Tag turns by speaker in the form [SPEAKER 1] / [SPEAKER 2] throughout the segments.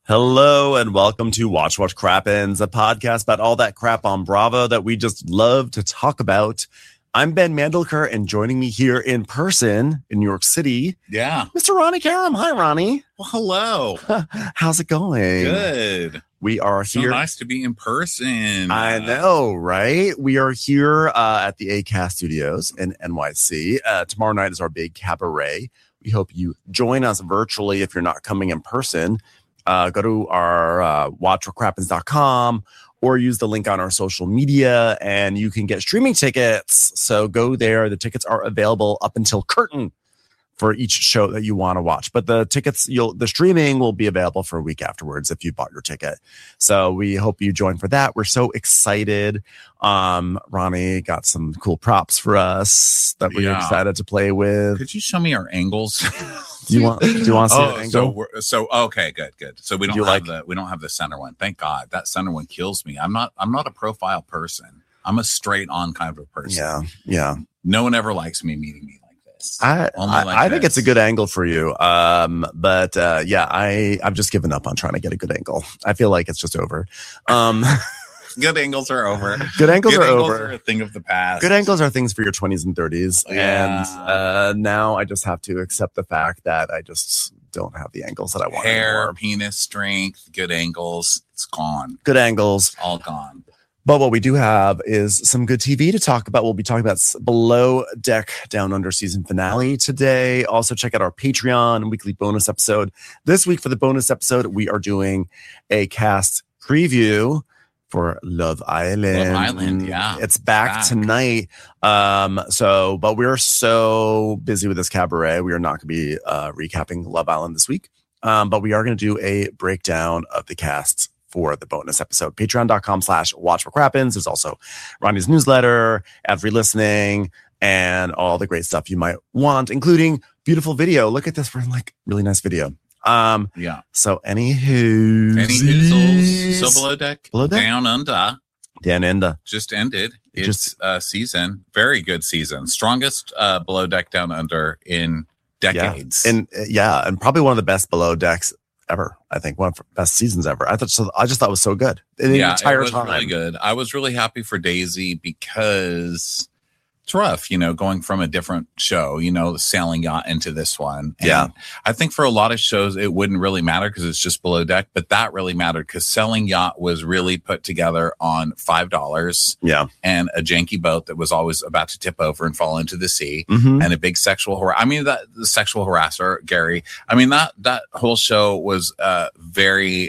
[SPEAKER 1] Hello and welcome to Watch What Crappens, a podcast about all that crap on Bravo that we just love to talk about. I'm Ben Mandelker, and joining me here in person in New York City, Mr. Ronnie Karam. Hi, Ronnie.
[SPEAKER 2] Well, hello.
[SPEAKER 1] How's it going?
[SPEAKER 2] Good.
[SPEAKER 1] We are here.
[SPEAKER 2] So nice to be in person.
[SPEAKER 1] I know, right? We are here at the ACAST Studios in NYC. Tomorrow night is our big cabaret. We hope you join us virtually if you're not coming in person. Go to our watchwhatcrappens.com or use the link on our social media and you can get streaming tickets. So go there. The tickets are available up until curtain for each show that you want to watch. But the tickets, the streaming will be available for a week afterwards if you bought your ticket. So we hope you join for that. We're so excited. Ronnie got some cool props for us that we're excited to play with.
[SPEAKER 2] Could you show me our angles?
[SPEAKER 1] Do you want to see an angle?
[SPEAKER 2] So okay, good. So we don't have the center one. Thank God. That center one kills me. I'm not a profile person. I'm a straight on kind of a person.
[SPEAKER 1] Yeah.
[SPEAKER 2] No one ever likes me meeting me like this.
[SPEAKER 1] I think it's a good angle for you. I've just given up on trying to get a good angle. I feel like it's just over.
[SPEAKER 2] Good angles are over.
[SPEAKER 1] Good angles are
[SPEAKER 2] a thing of the past.
[SPEAKER 1] Good angles are things for your 20s and 30s.
[SPEAKER 2] Yeah.
[SPEAKER 1] And now I just have to accept the fact that I just don't have the angles that I want.
[SPEAKER 2] Hair,
[SPEAKER 1] anymore.
[SPEAKER 2] penis strength, good angles. It's gone.
[SPEAKER 1] Good angles.
[SPEAKER 2] It's all gone.
[SPEAKER 1] But what we do have is some good TV to talk about. We'll be talking about Below Deck Down Under season finale today. Also check out our Patreon weekly bonus episode. This week for the bonus episode, we are doing a cast preview for Love Island.
[SPEAKER 2] Yeah.
[SPEAKER 1] It's back tonight. But we're so busy with this cabaret. We are not going to be recapping Love Island this week. But we are going to do a breakdown of the cast for the bonus episode. Patreon.com/watchwhatcrappens. There's also Ronnie's newsletter, ad-free listening, and all the great stuff you might want, including beautiful video. Look at this for really nice video. So anywho,
[SPEAKER 2] so Below Deck Down Under just ended its season. Very good season, strongest Below Deck Down Under in decades.
[SPEAKER 1] And probably one of the best Below Decks ever. I think one of the best seasons ever. I just thought it was so good the entire
[SPEAKER 2] it was
[SPEAKER 1] time.
[SPEAKER 2] Really good. I was really happy for Daisy because it's rough, going from a different show, Sailing Yacht into this one. And I think for a lot of shows, it wouldn't really matter because it's just Below Deck, but that really mattered because Sailing Yacht was really put together on $5 and a janky boat that was always about to tip over and fall into the sea and a big sexual the sexual harasser, Gary. I mean, that whole show was very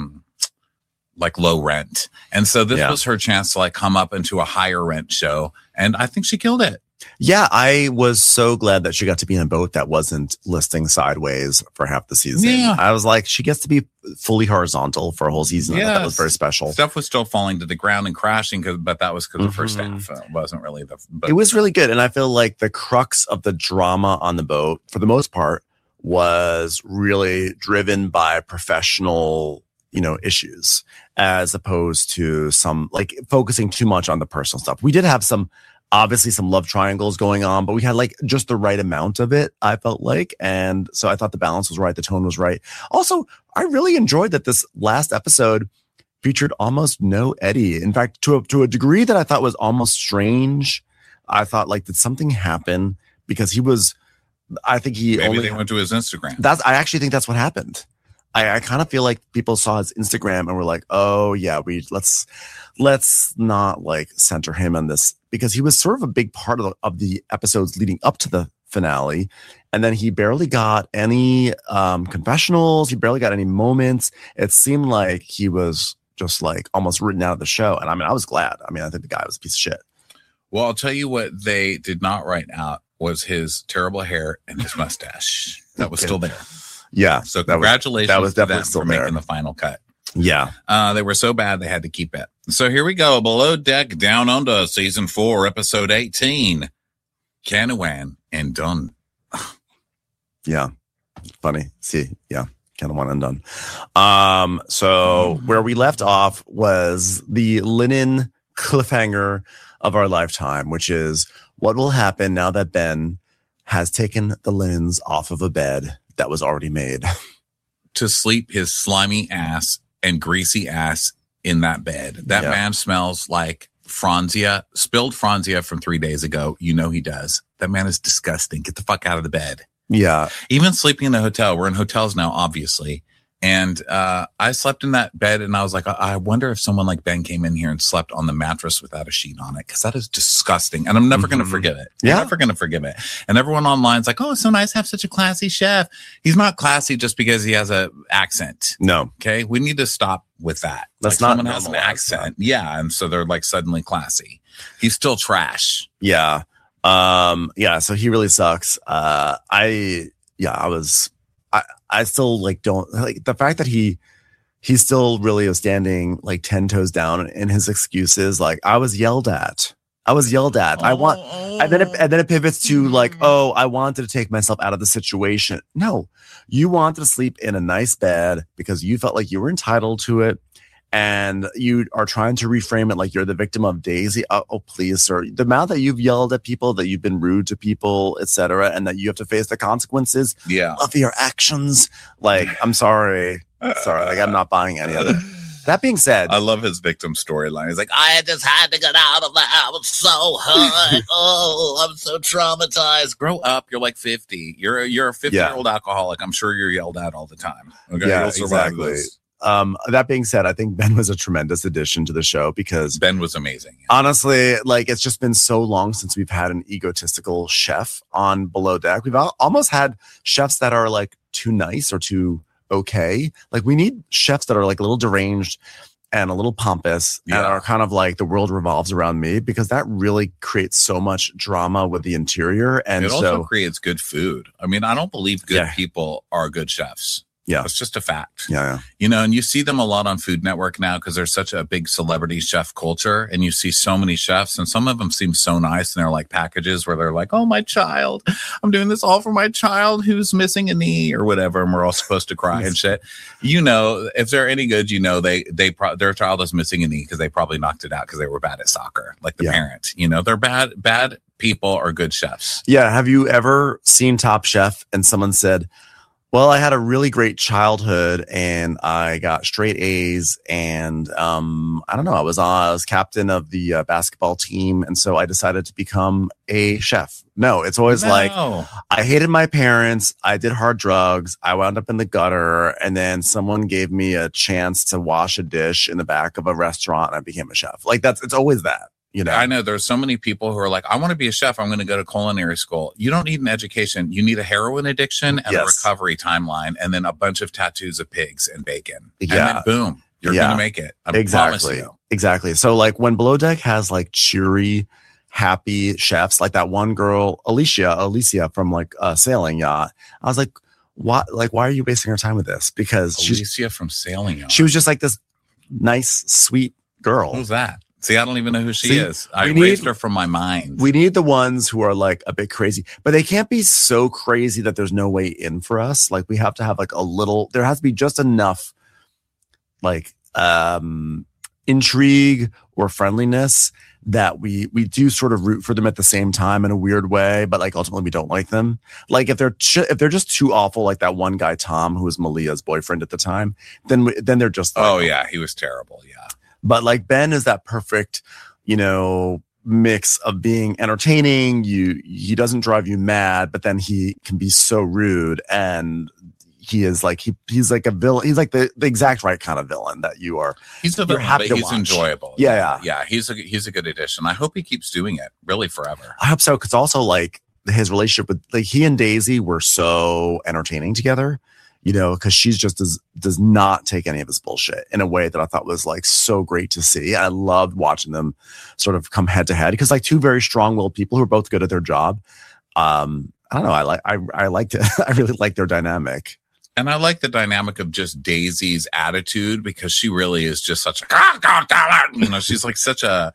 [SPEAKER 2] low rent. And so this was her chance to come up into a higher rent show. And I think she killed it.
[SPEAKER 1] Yeah, I was so glad that she got to be in a boat that wasn't listing sideways for half the season. Yeah. I was like, she gets to be fully horizontal for a whole season. I thought that was very special.
[SPEAKER 2] Stuff was still falling to the ground and crashing, but that was because the first half wasn't really
[SPEAKER 1] it was really good. And I feel like the crux of the drama on the boat, for the most part, was really driven by professional issues as opposed to some focusing too much on the personal stuff. We did have obviously some love triangles going on, but we had just the right amount of it, I felt like. And so I thought the balance was right. The tone was right. Also, I really enjoyed that this last episode featured almost no Eddie. In fact, to a degree that I thought was almost strange. I thought did something happen? Because they went
[SPEAKER 2] to his Instagram.
[SPEAKER 1] I actually think that's what happened. I kind of feel like people saw his Instagram and were like, oh yeah, let's not center him on this, because he was sort of a big part of the episodes leading up to the finale. And then he barely got any confessionals. He barely got any moments. It seemed like he was just almost written out of the show. And I was glad. I think the guy was a piece of shit.
[SPEAKER 2] Well, I'll tell you what they did not write out was his terrible hair and his mustache. That was still there.
[SPEAKER 1] Yeah.
[SPEAKER 2] So congratulations
[SPEAKER 1] that was
[SPEAKER 2] to
[SPEAKER 1] definitely
[SPEAKER 2] them
[SPEAKER 1] still
[SPEAKER 2] for
[SPEAKER 1] there.
[SPEAKER 2] making the final cut.
[SPEAKER 1] Yeah.
[SPEAKER 2] They were so bad they had to keep it. So here we go. Below Deck Down Under, season 4, episode 18. Canawan and Done.
[SPEAKER 1] Yeah. Funny. See, yeah. Canawan and Done. So where we left off was the linen cliffhanger of our lifetime, which is what will happen now that Ben has taken the linens off of a bed that was already made.
[SPEAKER 2] to sleep his slimy ass and greasy ass in that bed. That man smells like Franzia, spilled Franzia from 3 days ago. You know he does. That man is disgusting. Get the fuck out of the bed.
[SPEAKER 1] Yeah.
[SPEAKER 2] Even sleeping in a hotel. We're in hotels now, obviously. And I slept in that bed and I was like, I wonder if someone like Ben came in here and slept on the mattress without a sheet on it, because that is disgusting. And I'm never going to forgive it.
[SPEAKER 1] Yeah.
[SPEAKER 2] I'm never going to forgive it. And everyone online's like, oh, it's so nice to have such a classy chef. He's not classy just because he has an accent.
[SPEAKER 1] No.
[SPEAKER 2] Okay. We need to stop with that.
[SPEAKER 1] That's
[SPEAKER 2] like
[SPEAKER 1] not
[SPEAKER 2] someone has an accent. Yeah. And so they're like suddenly classy. He's still trash.
[SPEAKER 1] Yeah. So he really sucks. I still like don't like the fact that he still really is standing like 10 toes down in his excuses. Like, I was yelled at. And then it pivots to like, oh, I wanted to take myself out of the situation. No, you wanted to sleep in a nice bed because you felt like you were entitled to it. And you are trying to reframe it like you're the victim of Daisy. Oh, please, sir. The amount that you've yelled at people, that you've been rude to people, etc., and that you have to face the consequences of your actions. Like, I'm sorry. Like, I'm not buying any of it. That being said,
[SPEAKER 2] I love his victim storyline. He's like, I just had to get out of that. I was so hurt. Oh, I'm so traumatized. Grow up. You're like 50. You're a 50-year-old alcoholic. I'm sure you're yelled at all the time. Okay,
[SPEAKER 1] yeah,
[SPEAKER 2] you'll survive
[SPEAKER 1] exactly.
[SPEAKER 2] this.
[SPEAKER 1] That being said, I think Ben was a tremendous addition to the show because
[SPEAKER 2] Ben was amazing.
[SPEAKER 1] Honestly, like, it's just been so long since we've had an egotistical chef on Below Deck. We've almost had chefs that are like too nice or too okay. Like, we need chefs that are like a little deranged and a little pompous and are kind of like the world revolves around me, because that really creates so much drama with the interior. And
[SPEAKER 2] it also creates good food. I mean, I don't believe good people are good chefs.
[SPEAKER 1] Yeah.
[SPEAKER 2] It's just a fact.
[SPEAKER 1] Yeah.
[SPEAKER 2] You know, and you see them a lot on Food Network now because there's such a big celebrity chef culture, and you see so many chefs, and some of them seem so nice, and they're like packages where they're like, oh, my child, I'm doing this all for my child who's missing a knee or whatever, and we're all supposed to cry and shit. You know, if they're any good, you know, their child is missing a knee because they probably knocked it out because they were bad at soccer, like the parent. You know, they're bad people are good chefs.
[SPEAKER 1] Yeah. Have you ever seen Top Chef and someone said, well, I had a really great childhood and I got straight A's, and I don't know, I was captain of the basketball team, and so I decided to become a chef. No, it's always like, I hated my parents, I did hard drugs, I wound up in the gutter, and then someone gave me a chance to wash a dish in the back of a restaurant and I became a chef. Like, it's always that. You know,
[SPEAKER 2] I know there's so many people who are like, I want to be a chef. I'm going to go to culinary school. You don't need an education. You need a heroin addiction and a recovery timeline, and then a bunch of tattoos of pigs and bacon. Yeah. And then boom, you're going to make it. I promise you.
[SPEAKER 1] Exactly. So like when Below Deck has like cheery, happy chefs, like that one girl, Alicia from like Sailing Yacht, I was like, why are you wasting our time with this? Because
[SPEAKER 2] Alicia from Sailing Yacht.
[SPEAKER 1] She was just like this nice, sweet girl.
[SPEAKER 2] Who's that? See, I don't even know who she is. I erased her from my mind.
[SPEAKER 1] We need the ones who are like a bit crazy, but they can't be so crazy that there's no way in for us. Like, we have to have like there has to be just enough like intrigue or friendliness that we do sort of root for them at the same time in a weird way, but like ultimately we don't like them. Like, if they're just too awful, like that one guy Tom, who was Malia's boyfriend at the time, then they're just like,
[SPEAKER 2] he was terrible. Yeah.
[SPEAKER 1] But like Ben is that perfect, you know, mix of being entertaining. He doesn't drive you mad, but then he can be so rude, and he is like he's like a villain. He's like the exact right kind of villain that you are.
[SPEAKER 2] He's a villain, but he's enjoyable.
[SPEAKER 1] Yeah.
[SPEAKER 2] He's a good addition. I hope he keeps doing it really forever.
[SPEAKER 1] I hope so, because also like his relationship with like he and Daisy were so entertaining together. You know, because she's just does not take any of his bullshit in a way that I thought was like so great to see. I loved watching them sort of come head to head, because like two very strong-willed people who are both good at their job. I don't know. I liked it. I really like their dynamic.
[SPEAKER 2] And I like the dynamic of just Daisy's attitude, because she really is just such a, you know, she's like such a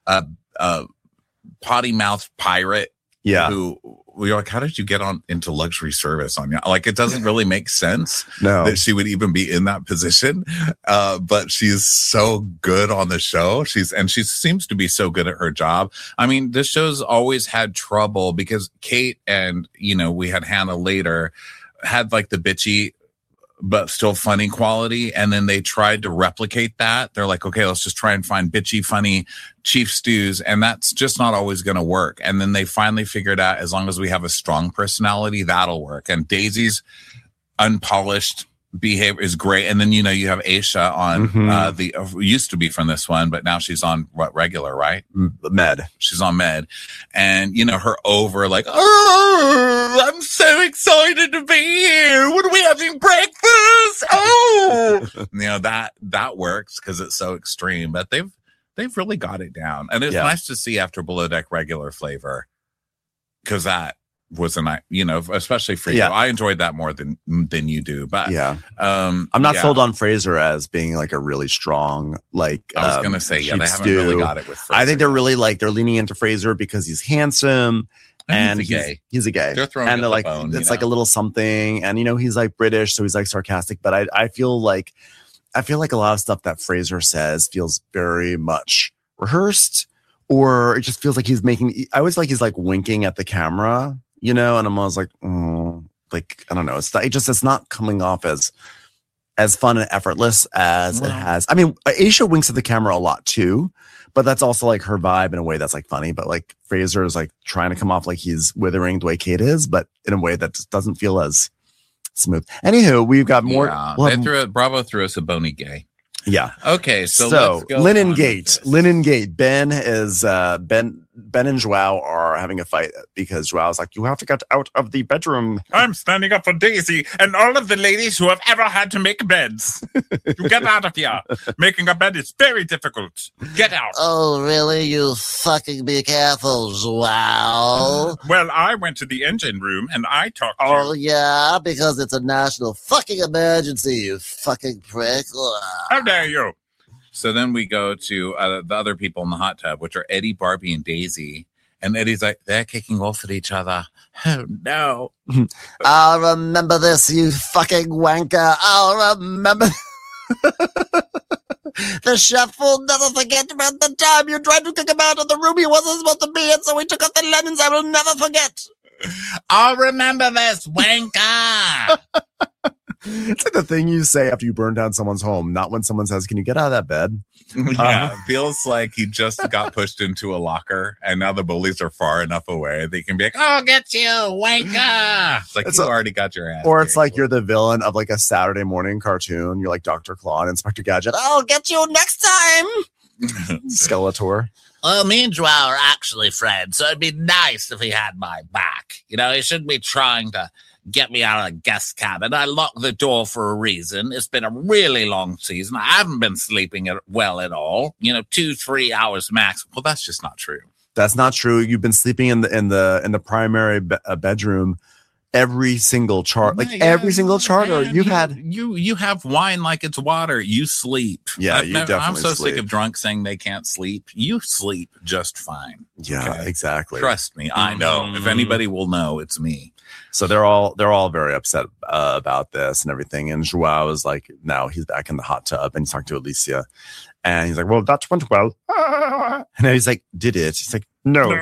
[SPEAKER 2] potty mouth pirate.
[SPEAKER 1] Yeah.
[SPEAKER 2] Who we're like, how did you get into luxury service on you? Like, it doesn't really make sense
[SPEAKER 1] that
[SPEAKER 2] she would even be in that position. But she's so good on the show. She seems to be so good at her job. I mean, this show's always had trouble because Kate and, you know, we had Hannah later had like the bitchy but still funny quality. And then they tried to replicate that. They're like, okay, let's just try and find bitchy, funny chief stews. And that's just not always going to work. And then they finally figured out, as long as we have a strong personality, that'll work. And Daisy's unpolished behavior is great. And then, you have Aisha on used to be from this one, but now she's on regular, right?
[SPEAKER 1] Med.
[SPEAKER 2] She's on Med. And, her over like, oh, I'm so excited to be here. What are we having breakfast? Oh, that works because it's so extreme, but they've really got it down. And it's nice to see after Below Deck regular flavor, because that was a nice, especially for you. I enjoyed that more than you do. But
[SPEAKER 1] I'm not sold on Fraser as being like a really strong, like
[SPEAKER 2] I was gonna say, they haven't really got it with Fraser.
[SPEAKER 1] I think they're really they're leaning into Fraser because he's handsome and he's a gay.
[SPEAKER 2] They're throwing
[SPEAKER 1] and they're like
[SPEAKER 2] bone,
[SPEAKER 1] it's like a little something, and he's like British, so he's like sarcastic. But I feel like a lot of stuff that Fraser says feels very much rehearsed, or it just feels like he's making. I always he's like winking at the camera. And I'm always like, I don't know. It's not coming off as fun and effortless as it has. I mean, Aisha winks at the camera a lot too, but that's also like her vibe in a way that's like funny. But like Fraser is like trying to come off like he's withering the way Kate is, but in a way that just doesn't feel as smooth. Anywho, we've got more.
[SPEAKER 2] Yeah, Bravo threw us a bony gay.
[SPEAKER 1] Yeah.
[SPEAKER 2] Okay. So let's go
[SPEAKER 1] Linen Gate. Ben and Joao are having a fight because Joao's like, you have to get out of the bedroom.
[SPEAKER 3] I'm standing up for Daisy and all of the ladies who have ever had to make beds. You get out of here. Making a bed is very difficult. Get out.
[SPEAKER 4] Oh, really? You fucking be careful, Joao.
[SPEAKER 3] Well, I went to the engine room and I talked to
[SPEAKER 4] Oh, yeah? Because it's a national fucking emergency, you fucking prick.
[SPEAKER 3] How dare you?
[SPEAKER 2] So then we go to the other people in the hot tub, which are Eddie, Barbie, and Daisy. And Eddie's like, they're kicking off at each other. Oh, no.
[SPEAKER 4] I'll remember this, you fucking wanker. I'll remember. The chef will never forget about the time you tried to kick him out of the room he wasn't supposed to be in, so we took out the lemons. I will never forget.
[SPEAKER 2] I'll remember this, wanker.
[SPEAKER 1] It's like the thing you say after you burn down someone's home, not when someone says, can you get out of that bed?
[SPEAKER 2] Yeah, it feels like he just got pushed into a locker and now the bullies are far enough away they can be like, oh, get you, wanker. It's like you already got your ass.
[SPEAKER 1] Or it's like you're the villain of like a Saturday morning cartoon. You're like Dr. Claw and Inspector Gadget. I'll get you next time. Skeletor.
[SPEAKER 4] Well, me and Joao are actually friends, so it'd be nice if he had my back. He shouldn't be trying to get me out of the guest cabin. I locked the door for a reason. It's been a really long season. I haven't been sleeping well at all. 2-3 hours max. Well, that's just not true.
[SPEAKER 1] That's not true. You've been sleeping in the primary bedroom every single every single charter.
[SPEAKER 2] You have wine like it's water. You sleep.
[SPEAKER 1] Yeah, I'm
[SPEAKER 2] so sick of drunk saying they can't sleep. You sleep just fine.
[SPEAKER 1] Yeah, okay? Exactly.
[SPEAKER 2] Trust me, I know. If anybody will know, it's me.
[SPEAKER 1] So they're all very upset about this and everything. And Joao is like, now he's back in the hot tub and he's talking to Alicia. And he's like, well, that went well. And then he's like, did it? He's like, no.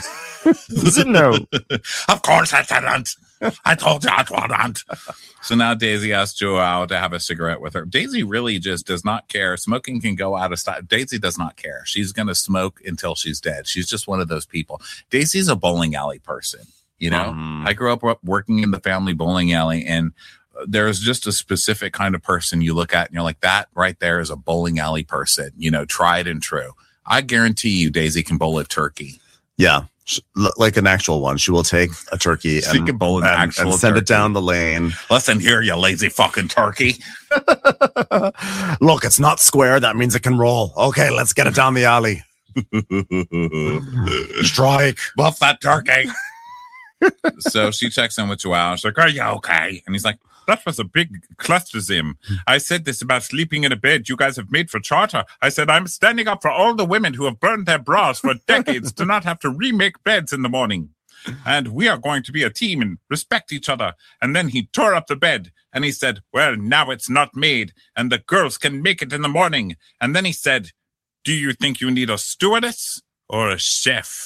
[SPEAKER 1] No.
[SPEAKER 3] Of course I didn't. I told you I wouldn't.
[SPEAKER 2] So now Daisy asks Joao to have a cigarette with her. Daisy really just does not care. Smoking can go out of style. Daisy does not care. She's going to smoke until she's dead. She's just one of those people. Daisy's a bowling alley person. I grew up working in the family bowling alley, and there's just a specific kind of person you look at and you're like, that right there is a bowling alley person, tried and true. I guarantee you Daisy can bowl a turkey.
[SPEAKER 1] Yeah. Like an actual one. She will take a turkey
[SPEAKER 2] can bowl an actual
[SPEAKER 1] and send
[SPEAKER 2] turkey.
[SPEAKER 1] It down the lane.
[SPEAKER 2] Listen here, you lazy fucking turkey.
[SPEAKER 1] Look, it's not square. That means it can roll. Okay, let's get it down the alley. Strike.
[SPEAKER 3] Buff that turkey.
[SPEAKER 2] So she checks in with Joao. She's like, are you okay? And he's like,
[SPEAKER 3] that was a big clusterism. I said this about sleeping in a bed you guys have made for charter. I said, I'm standing up for all the women who have burned their bras for decades to not have to remake beds in the morning. And we are going to be a team and respect each other. And then he tore up the bed and he said, well, now it's not made and the girls can make it in the morning. And then he said, do you think you need a stewardess or a chef?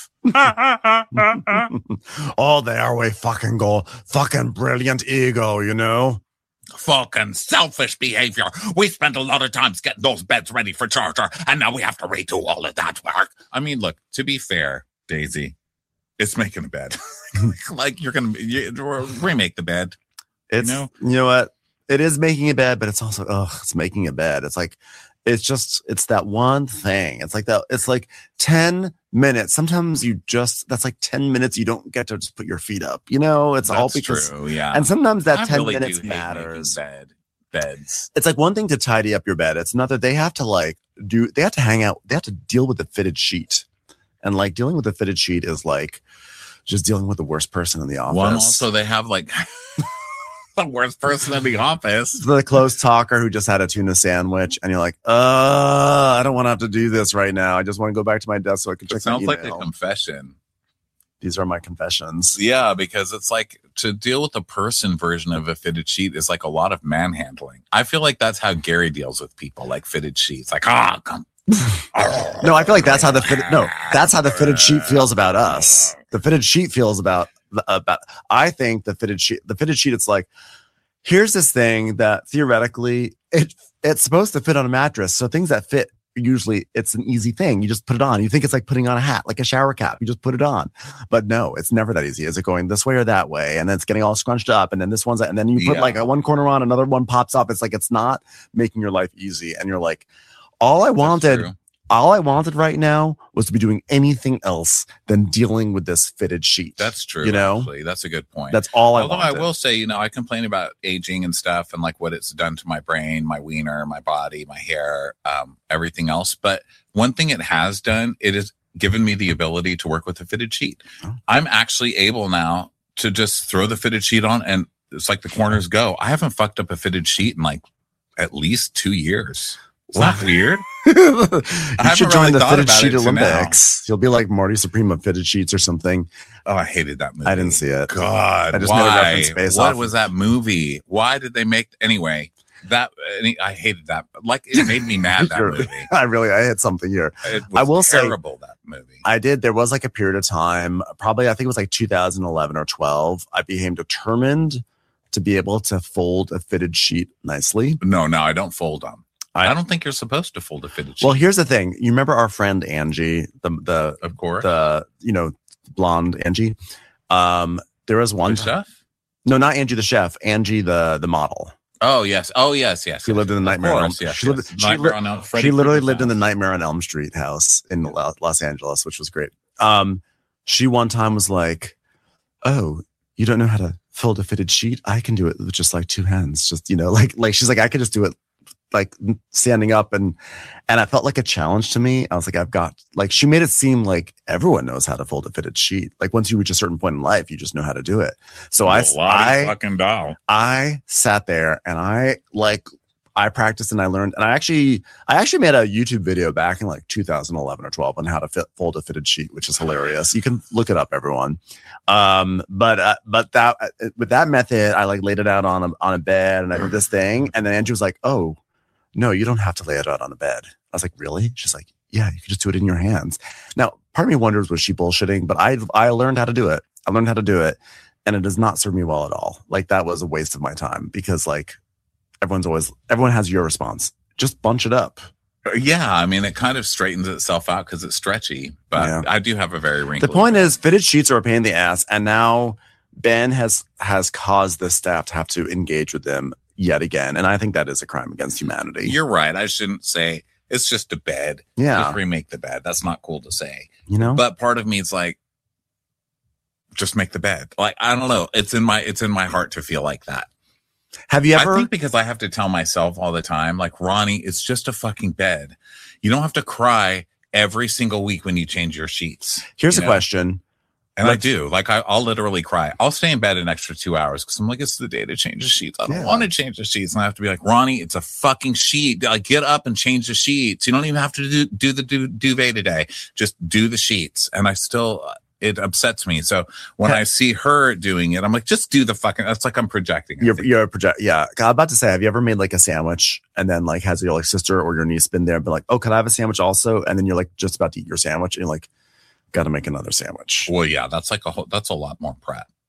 [SPEAKER 1] Oh, there we fucking go. Fucking brilliant ego,
[SPEAKER 4] Fucking selfish behavior. We spent a lot of time getting those beds ready for charter, and now we have to redo all of that work.
[SPEAKER 2] I mean, look, to be fair, Daisy, it's making a bed. Like you're going to remake the bed.
[SPEAKER 1] It's, you know what? It is making a bed, but it's also, it's making a bed. It's like, it's that one thing. It's like that. It's like 10 minutes. Sometimes that's like 10 minutes. You don't get to just put your feet up, it's all because,
[SPEAKER 2] true, yeah.
[SPEAKER 1] And sometimes that
[SPEAKER 2] I
[SPEAKER 1] 10
[SPEAKER 2] really
[SPEAKER 1] minutes matters.
[SPEAKER 2] Beds.
[SPEAKER 1] It's like one thing to tidy up your bed. It's not that they have to hang out. They have to deal with the fitted sheet, and like dealing with the fitted sheet is like just dealing with the worst person in the office.
[SPEAKER 2] Well, also they have like the worst person in the office.
[SPEAKER 1] The close talker who just had a tuna sandwich, and you're like, I don't want to have to do this right now. I just want to go back to my desk so I can check my email.
[SPEAKER 2] Sounds like a confession.
[SPEAKER 1] These are my confessions.
[SPEAKER 2] Yeah, because it's like to deal with the person version of a fitted sheet is like a lot of manhandling. I feel like that's how Gary deals with people, like fitted sheets. Like, come.
[SPEAKER 1] No, I feel like that's how the fitted sheet feels about us. The fitted sheet feels about. I think the fitted sheet. It's like, here's this thing that theoretically it's supposed to fit on a mattress. So things that fit, usually it's an easy thing. You just put it on. You think it's like putting on a hat, like a shower cap. You just put it on. But no, it's never that easy. Is it going this way or that way? And then it's getting all scrunched up. And then this one's, and then you put like a one corner on, another one pops up. It's like, it's not making your life easy. And you're like, all I wanted right now was to be doing anything else than dealing with this fitted sheet.
[SPEAKER 2] That's true. Actually. That's a good point.
[SPEAKER 1] That's all
[SPEAKER 2] Although I will say, I complain about aging and stuff and like what it's done to my brain, my wiener, my body, my hair, everything else. But one thing it has done, it has given me the ability to work with a fitted sheet. Oh. I'm actually able now to just throw the fitted sheet on and it's like the corners go. I haven't fucked up a fitted sheet in like at least 2 years. It's not weird.
[SPEAKER 1] You should join the Fitted Sheet Olympics. You'll be like Marty Supreme of Fitted Sheets or something.
[SPEAKER 2] Oh, I hated that movie.
[SPEAKER 1] I didn't see it.
[SPEAKER 2] God,
[SPEAKER 1] I just
[SPEAKER 2] why?
[SPEAKER 1] made a reference based
[SPEAKER 2] what
[SPEAKER 1] off
[SPEAKER 2] was that movie? Why did they make anyway? I hated that. Like it made me mad. That movie.
[SPEAKER 1] I had something here.
[SPEAKER 2] It was
[SPEAKER 1] I will
[SPEAKER 2] terrible. That movie.
[SPEAKER 1] I did. There was like a period of time, probably I think it was like 2011 or 12. I became determined to be able to fold a fitted sheet nicely.
[SPEAKER 2] No, I don't fold them. I don't think you're supposed to fold a fitted sheet.
[SPEAKER 1] Well, here's the thing. You remember our friend Angie,
[SPEAKER 2] of course,
[SPEAKER 1] blonde Angie. There was one
[SPEAKER 2] chef.
[SPEAKER 1] No, not Angie the chef. Angie the model.
[SPEAKER 2] Oh yes.
[SPEAKER 1] She lived in the Nightmare on Elm. She literally lived in the Nightmare on Elm Street house in Los Angeles, which was great. She one time was like, "Oh, you don't know how to fold a fitted sheet? I can do it with just like two hands. Just like she's like, I could just do it." Like standing up and I felt like a challenge to me. I was like, I've got like, she made it seem like everyone knows how to fold a fitted sheet. Like once you reach a certain point in life, you just know how to do it. So I sat there and I practiced and I learned, and I actually made a YouTube video back in like 2011 or 12 on how to fold a fitted sheet, which is hilarious. You can look it up, everyone. But that with that method, I like laid it out on a bed and I did this thing. And then Andrew was like, "Oh, no, you don't have to lay it out on a bed." I was like, "Really?" She's like, "Yeah, you can just do it in your hands." Now, part of me wonders, was she bullshitting? But I learned how to do it. And it does not serve me well at all. Like that was a waste of my time because like everyone has your response. Just bunch it up.
[SPEAKER 2] Yeah, I mean, it kind of straightens itself out because it's stretchy, but yeah. I do have a very wrinkly.
[SPEAKER 1] The point is, fitted sheets are a pain in the ass, and now Ben has caused the staff to have to engage with them yet again, and I think that is a crime against humanity.
[SPEAKER 2] You're right. I shouldn't say it's just a bed.
[SPEAKER 1] Yeah,
[SPEAKER 2] just remake the bed. That's not cool to say,
[SPEAKER 1] But
[SPEAKER 2] part of me is like, just make the bed. Like I don't know. It's in my heart to feel like that.
[SPEAKER 1] Have you ever?
[SPEAKER 2] I think because I have to tell myself all the time, like, Ronnie, it's just a fucking bed. You don't have to cry every single week when you change your sheets.
[SPEAKER 1] Here's a question.
[SPEAKER 2] And I do. Like, I'll literally cry. I'll stay in bed an extra 2 hours because I'm like, it's the day to change the sheets. I don't want to change the sheets. And I have to be like, Ronnie, it's a fucking sheet. Like, get up and change the sheets. You don't even have to do the duvet today. Just do the sheets. And I still... it upsets me. So when I see her doing it, I'm like, just do the fucking, that's like I'm projecting.
[SPEAKER 1] You're project. Yeah. I'm about to say, have you ever made like a sandwich and then like has your like sister or your niece been there and been like, "Oh, can I have a sandwich also?" And then you're like just about to eat your sandwich and you're like, got to make another sandwich.
[SPEAKER 2] Well, yeah, that's like that's a lot more prep.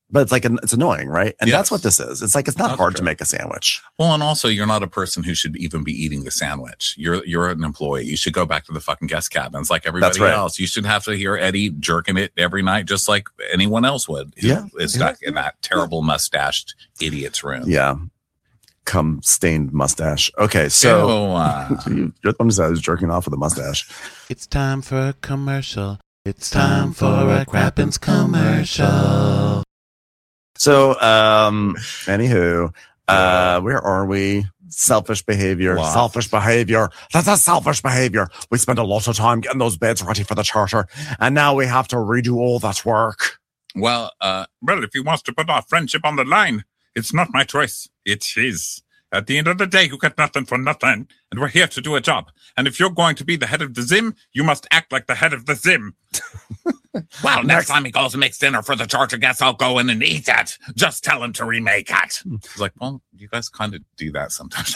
[SPEAKER 1] But it's like it's annoying, right? And that's
[SPEAKER 2] Yes.
[SPEAKER 1] what this is. It's like it's not
[SPEAKER 2] That's
[SPEAKER 1] hard to
[SPEAKER 2] true.
[SPEAKER 1] make a sandwich.
[SPEAKER 2] Well, and also you're not a person who should even be eating the sandwich. You're an employee. You should go back to the fucking guest cabins like everybody
[SPEAKER 1] right.
[SPEAKER 2] else. You should have to hear Eddie jerking it every night, just like anyone else would. Who
[SPEAKER 1] Yeah.
[SPEAKER 2] is stuck in that terrible mustached idiot's room.
[SPEAKER 1] Yeah. Cum stained mustache. Okay, so
[SPEAKER 2] Ew,
[SPEAKER 1] you're the one who said I was jerking off with a mustache.
[SPEAKER 5] It's time for a commercial. It's time for a Crappens commercial.
[SPEAKER 1] So, anywho, where are we? Selfish behavior.
[SPEAKER 2] Lost.
[SPEAKER 1] Selfish behavior. That's a selfish behavior. We spent a lot of time getting those beds ready for the charter, and now we have to redo all that work.
[SPEAKER 2] well,
[SPEAKER 3] Well, if he wants to put our friendship on the line, it's not my choice. It's his. At the end of the day, you get nothing for nothing, and we're here to do a job. And if you're going to be the head of the Zim, you must act like the head of the Zim.
[SPEAKER 4] Well, next time he goes and makes dinner for the charter guests, I'll go in and eat it. Just tell him to remake it.
[SPEAKER 2] it's like, well, you guys kind of do that sometimes.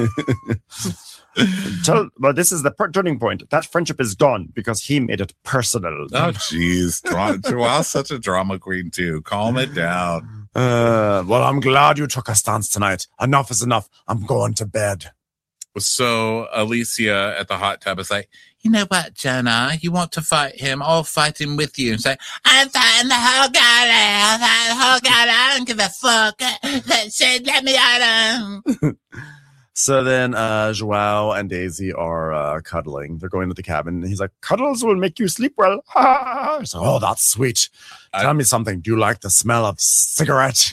[SPEAKER 1] But this is the turning point. That friendship is gone because he made it personal.
[SPEAKER 2] Oh, jeez. Joelle's such a drama queen, too. Calm it down.
[SPEAKER 1] Well, I'm glad you took a stance tonight. Enough is enough. I'm going to bed.
[SPEAKER 2] So Alicia at the hot tub is like, you know what, Jenna? You want to fight him? I'll fight him with you. And say, I'm fighting the whole guy. I'll fight the whole guy. I don't give a fuck. That shit, let me out of.
[SPEAKER 1] So then Joao and Daisy are cuddling. They're going to the cabin. And he's like, cuddles will make you sleep well. So, oh, that's sweet. Tell me something. Do you like the smell of cigarette?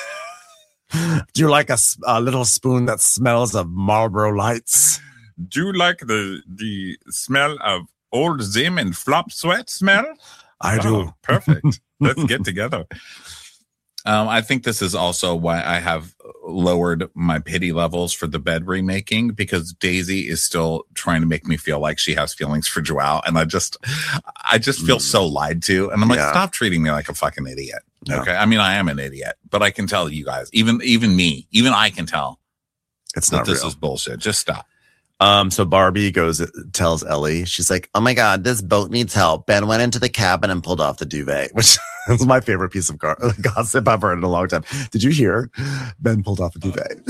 [SPEAKER 1] Do you like a little spoon that smells of Marlboro Lights?
[SPEAKER 3] Do you like the smell of old Zim and flop sweat smell?
[SPEAKER 1] I do.
[SPEAKER 3] Oh, perfect. Let's get together.
[SPEAKER 2] I think this is also why I have lowered my pity levels for the bed remaking, because Daisy is still trying to make me feel like she has feelings for Joao. And I just feel so lied to. And I'm like,
[SPEAKER 1] Yeah.
[SPEAKER 2] stop treating me like a fucking idiot.
[SPEAKER 1] Yeah.
[SPEAKER 2] Okay. I mean, I am an idiot, but I can tell you guys, even me, even I can tell
[SPEAKER 1] It's
[SPEAKER 2] that
[SPEAKER 1] not
[SPEAKER 2] this
[SPEAKER 1] real.
[SPEAKER 2] is bullshit. Just stop.
[SPEAKER 1] So Barbie tells Ellie, she's like, oh my God, this boat needs help. Ben went into the cabin and pulled off the duvet, which is my favorite piece of gossip I've heard in a long time. Did you hear? Ben pulled off a duvet.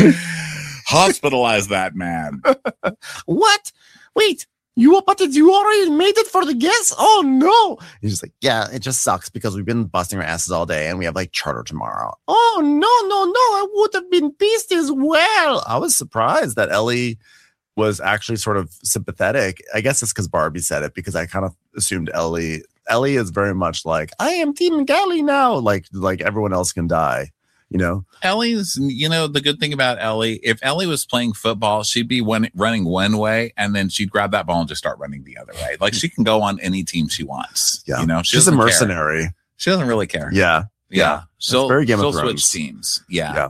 [SPEAKER 2] Hospitalize that man.
[SPEAKER 1] What? Wait, you already made it for the guests? Oh no. He's just like, yeah, it just sucks because we've been busting our asses all day and we have like charter tomorrow. Oh no, I would have been pissed as well. I was surprised that Ellie was actually sort of sympathetic. I guess it's because Barbie said it, because I kind of assumed Ellie is very much like, I am Team Galley now. Like everyone else can die, you know?
[SPEAKER 2] Ellie's, the good thing about Ellie, if Ellie was playing football, she'd be running one way and then she'd grab that ball and just start running the other way. Like she can go on any team she wants.
[SPEAKER 1] Yeah.
[SPEAKER 2] She
[SPEAKER 1] She's a
[SPEAKER 2] doesn't care.
[SPEAKER 1] mercenary.
[SPEAKER 2] She doesn't really care.
[SPEAKER 1] Yeah.
[SPEAKER 2] She'll
[SPEAKER 1] very Game of
[SPEAKER 2] switch
[SPEAKER 1] Thrones.
[SPEAKER 2] teams. Yeah.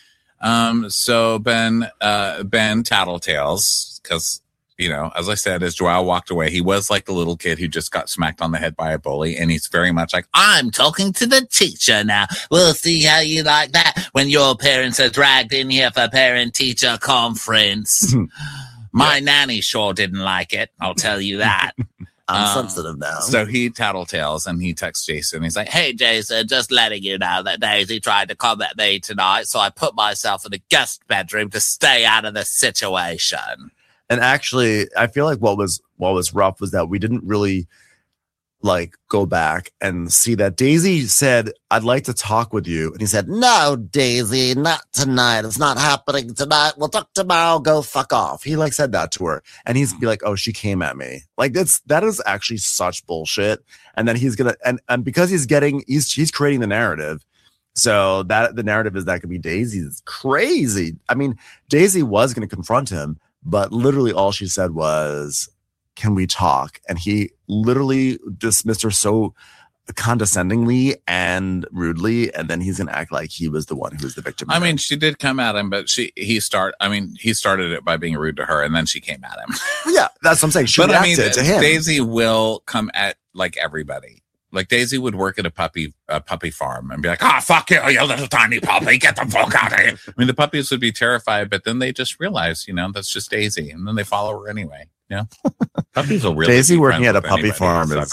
[SPEAKER 2] So Ben tattletales, because as I said, as Joao walked away, he was like the little kid who just got smacked on the head by a bully, and he's very much like,
[SPEAKER 4] I'm talking to the teacher now. We'll see how you like that when your parents are dragged in here for parent-teacher conference. My nanny sure didn't like it, I'll tell you that.
[SPEAKER 1] I'm sensitive now.
[SPEAKER 2] So he tattletales and he texts Jason. He's like,
[SPEAKER 4] Hey, Jason, just letting you know that Daisy tried to come at me tonight, so I put myself in the guest bedroom to stay out of the situation.
[SPEAKER 1] And actually, I feel like what was rough was that we didn't really like go back and see that Daisy said, I'd like to talk with you. And he said, no, Daisy, not tonight. It's not happening tonight. We'll talk tomorrow. Go fuck off. He like said that to her. And he's be like, oh, she came at me. Like that is actually such bullshit. And then he's going to, and because he's creating the narrative. So that the narrative is that could be Daisy's crazy. I mean, Daisy was going to confront him, but literally all she said was, can we talk? And he literally dismissed her so condescendingly and rudely, and then he's gonna act like he was the one who was the victim.
[SPEAKER 2] I mean, she did come at him, but he started it by being rude to her, and then she came at him.
[SPEAKER 1] Yeah, that's what I'm saying. She reacted to him.
[SPEAKER 2] Daisy will come at like everybody. Like Daisy would work at a puppy farm and be like, fuck you, you little tiny puppy, get the fuck out of here. I mean, the puppies would be terrified, but then they just realize, that's just Daisy, and then they follow her anyway. Yeah, puppies will really.
[SPEAKER 1] Daisy
[SPEAKER 2] be
[SPEAKER 1] working
[SPEAKER 2] friends
[SPEAKER 1] at a
[SPEAKER 2] with
[SPEAKER 1] puppy
[SPEAKER 2] anybody,
[SPEAKER 1] farm
[SPEAKER 2] suckers.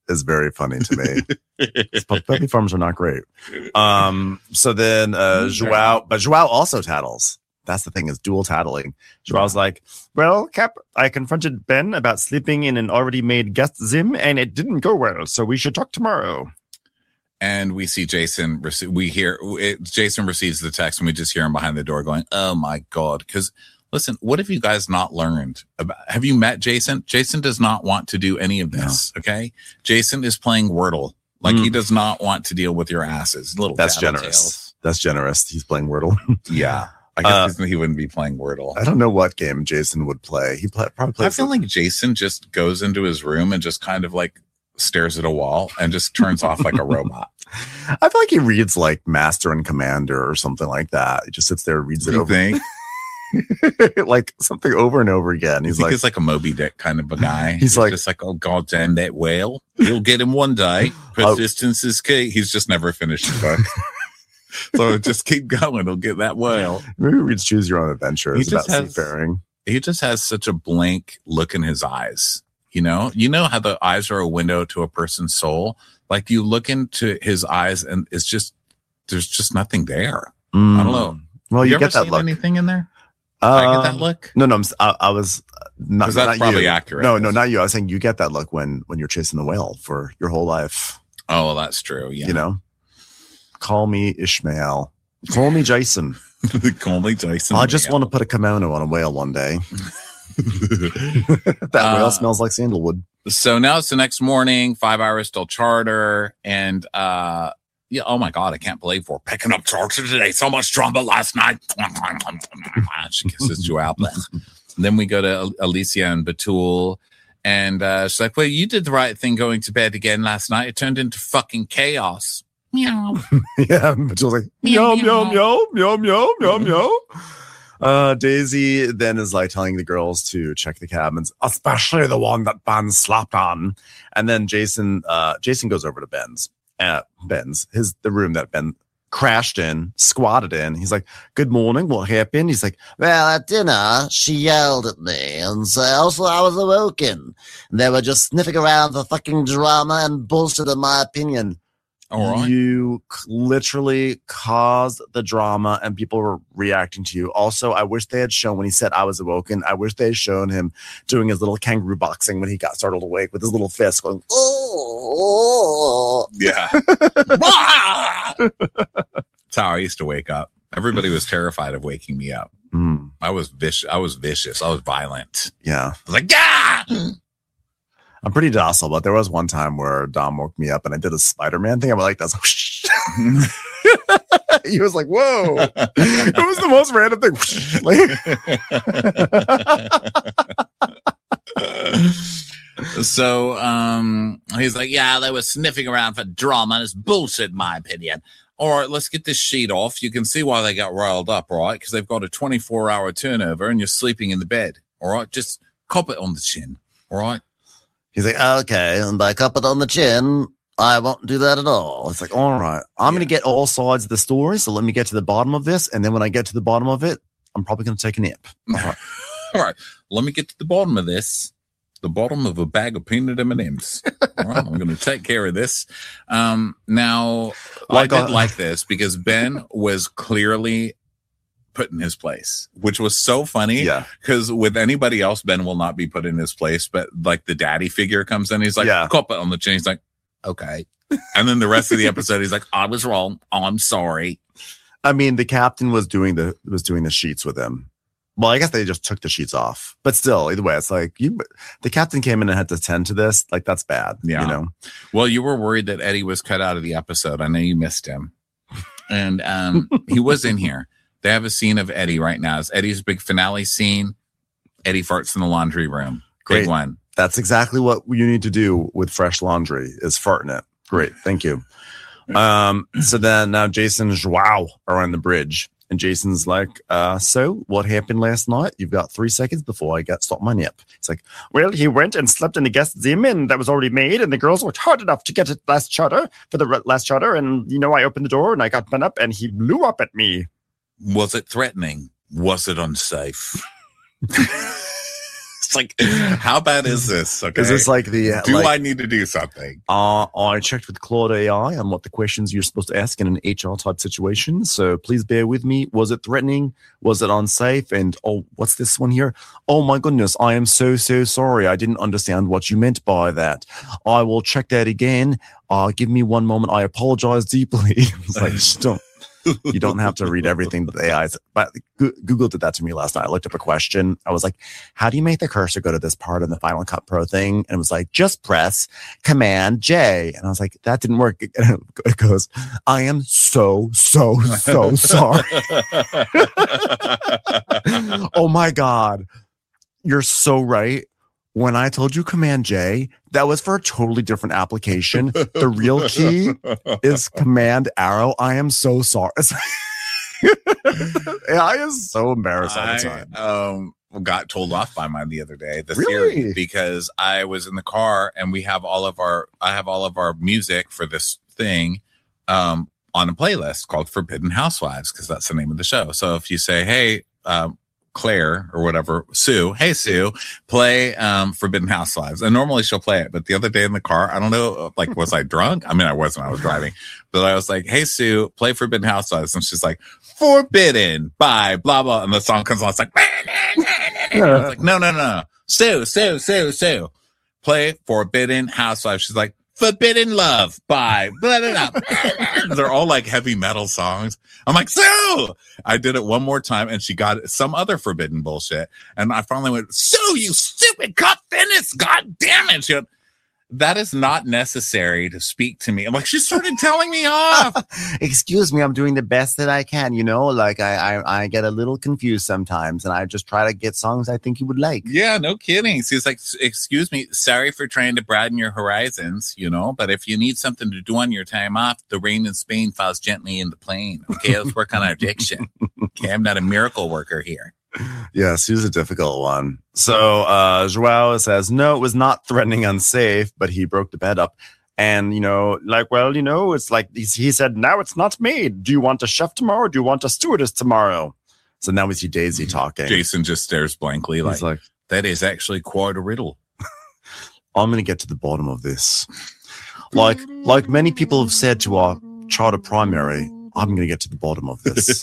[SPEAKER 1] is very funny to me. Puppy farms are not great. So then Joao also tattles. That's the thing, is dual tattling. Joao's like, well, Cap, I confronted Ben about sleeping in an already made guest Zim, and it didn't go well, so we should talk tomorrow.
[SPEAKER 2] And we see Jason. Jason receives the text, and we just hear him behind the door going, "Oh my god!" Because listen, what have you guys not learned about? Have you met Jason? Jason does not want to do any of this. No. Okay, Jason is playing Wordle. Like he does not want to deal with your asses.
[SPEAKER 1] That's generous. That's generous. He's playing Wordle.
[SPEAKER 2] Yeah. I guess he wouldn't be playing Wordle.
[SPEAKER 1] I don't know what game Jason would play. Probably plays.
[SPEAKER 2] I feel like Jason just goes into his room and just kind of like stares at a wall and just turns off like a robot.
[SPEAKER 1] I feel like he reads like Master and Commander or something like that. He just sits there and reads it over. Like something over and over again. He's
[SPEAKER 2] like a Moby Dick kind of a guy.
[SPEAKER 1] He's like,
[SPEAKER 2] just like, oh god damn that whale. You'll get him one day. Persistence is key. He's just never finished the book. So just keep going. He'll get that whale.
[SPEAKER 1] Maybe we choose your own adventure. It's about seafaring.
[SPEAKER 2] He just has such a blank look in his eyes. You know how the eyes are a window to a person's soul. Like you look into his eyes, and it's just there's just nothing there. I don't know.
[SPEAKER 1] Well, you
[SPEAKER 2] ever
[SPEAKER 1] get that
[SPEAKER 2] seen
[SPEAKER 1] look.
[SPEAKER 2] Anything in there? I get that look.
[SPEAKER 1] No. I was not.
[SPEAKER 2] That's
[SPEAKER 1] not
[SPEAKER 2] probably
[SPEAKER 1] you.
[SPEAKER 2] accurate.
[SPEAKER 1] No, not you. I was saying you get that look when you're chasing a whale for your whole life.
[SPEAKER 2] Oh, well, that's true. Yeah.
[SPEAKER 1] You know. Call me Ishmael. Call me Jason.
[SPEAKER 2] Call me Jason.
[SPEAKER 1] I just want to put a kimono on a whale one day. That whale smells like sandalwood.
[SPEAKER 2] So now it's the next morning, 5 hours till charter. And yeah, oh my God, I can't believe we're picking up charter today. So much drama last night. She kisses you out. Then we go to Alicia and Batul. And she's like, well, you did the right thing going to bed again last night. It turned into fucking chaos. Meow.
[SPEAKER 1] Yeah, but she was like, meow, meow, meow, meow, meow, meow, meow. Daisy then is like telling the girls to check the cabins, especially the one that Ben slept on. And then Jason goes over to Ben's, the room that Ben crashed in, squatted in. He's like, good morning, what happened? He's like, well, at dinner, she yelled at me, and so also I was awoken. They were just sniffing around for fucking drama and bullshit, in my opinion.
[SPEAKER 2] All right.
[SPEAKER 1] You literally caused the drama and people were reacting to you. Also, I wish they had shown when he said I was awoken, I wish they had shown him doing his little kangaroo boxing when he got startled awake with his little fist going, oh.
[SPEAKER 2] Yeah. That's how I used to wake up. Everybody was terrified of waking me up. I was vicious. I was violent.
[SPEAKER 1] Yeah.
[SPEAKER 2] I was like, yeah.
[SPEAKER 1] I'm pretty docile, but there was one time where Dom woke me up and I did a Spider-Man thing. I was like, that's he was like, whoa. It was the most random thing.
[SPEAKER 2] So he's like, yeah, they were sniffing around for drama and it's bullshit, in my opinion. All right, let's get this sheet off. You can see why they got riled up, right? Because they've got a 24-hour turnover and you're sleeping in the bed. All right, just cop it on the chin. All right.
[SPEAKER 1] He's like, okay, and by cup it on the chin, I won't do that at all. It's like, all right, I'm going to get all sides of the story, so let me get to the bottom of this, and then when I get to the bottom of it, I'm probably going to take a nap.
[SPEAKER 2] All right, let me get to the bottom of this, the bottom of a bag of peanut M&Ms. All right, I'm going to take care of this. Now, I did like this because Ben was clearly put in his place, which was so funny.
[SPEAKER 1] Yeah,
[SPEAKER 2] because with anybody else, Ben will not be put in his place, but like the daddy figure comes in, he's like, cop it on the chin. He's like, okay. And then the rest of the episode, he's like, I was wrong. Oh, I'm sorry.
[SPEAKER 1] I mean, the captain was doing the sheets with him. Well, I guess they just took the sheets off, but still, either way, it's like the captain came in and had to tend to this. Like, that's bad.
[SPEAKER 2] Yeah.
[SPEAKER 1] You know.
[SPEAKER 2] Well, you were worried that Eddie was cut out of the episode. I know you missed him, and he was in here. They have a scene of Eddie right now. It's Eddie's big finale scene. Eddie farts in the laundry room. Great. Big one.
[SPEAKER 1] That's exactly what you need to do with fresh laundry is fart in it. Great. Thank you. So then now Jason and Joao are on the bridge. And Jason's like, so what happened last night? You've got 3 seconds before I stop my nap. It's like, well, he went and slept in the guest Zim and that was already made. And the girls worked hard enough to get it for the last charter. And, I opened the door and I got Ben up and he blew up at me.
[SPEAKER 2] Was it threatening? Was it unsafe? It's like, how bad is this? Okay.
[SPEAKER 1] Is this like the
[SPEAKER 2] do
[SPEAKER 1] like,
[SPEAKER 2] I need to do something?
[SPEAKER 1] I checked with Claude AI on what the questions you're supposed to ask in an HR type situation. So please bear with me. Was it threatening? Was it unsafe? And what's this one here? Oh my goodness, I am so sorry. I didn't understand what you meant by that. I will check that again. Give me one moment. I apologize deeply. It's like, stop. You don't have to read everything that the AI says. But Google did that to me last night. I looked up a question. I was like, how do you make the cursor go to this part in the Final Cut Pro thing? And it was like, just press Command J. And I was like, that didn't work. It goes, I am so sorry. Oh my God. You're so right. When I told you Command J, that was for a totally different application. The real key is Command Arrow. I am so sorry. I am so embarrassed all the time.
[SPEAKER 2] Got told off by mine the other day.
[SPEAKER 1] Really?
[SPEAKER 2] Because I was in the car and I have all of our music for this thing on a playlist called Forbidden Housewives, because that's the name of the show. So if you say, hey, Claire or whatever, Sue, hey Sue, play Forbidden Housewives. And normally she'll play it, but the other day in the car, I don't know, like, was I drunk? I mean, I wasn't, I was driving, but I was like, hey Sue, play Forbidden Housewives. And she's like, forbidden by blah, blah. And the song comes on, it's like, I was like, no. Sue, play Forbidden Housewives. She's like, Forbidden Love by blah, blah, blah. They're all like heavy metal songs. I'm like, Sue! I did it one more time and she got some other forbidden bullshit. And I finally went, Sue, you stupid cut Finnis, God damn it. She went, that is not necessary to speak to me. I'm like, she started telling me off.
[SPEAKER 1] Excuse me, I'm doing the best that I can, you know, like I get a little confused sometimes and I just try to get songs I think you would like.
[SPEAKER 2] Yeah, no kidding. She's like, excuse me, sorry for trying to broaden your horizons, you know, but if you need something to do on your time off, the rain in Spain falls gently in the plain. Okay, let's work on our diction. Okay, I'm not a miracle worker here.
[SPEAKER 1] Yes, he's a difficult one. So Joao says, no, it was not threatening unsafe, but he broke the bed up. And, you know, like, well, you know, it's like he said, now it's not me. Do you want a chef tomorrow? Or do you want a stewardess tomorrow? So now we see Daisy talking.
[SPEAKER 2] Jason just stares blankly like, that is actually quite a riddle.
[SPEAKER 1] I'm going to get to the bottom of this. Like many people have said to our charter primary, I'm going to get to the bottom of this.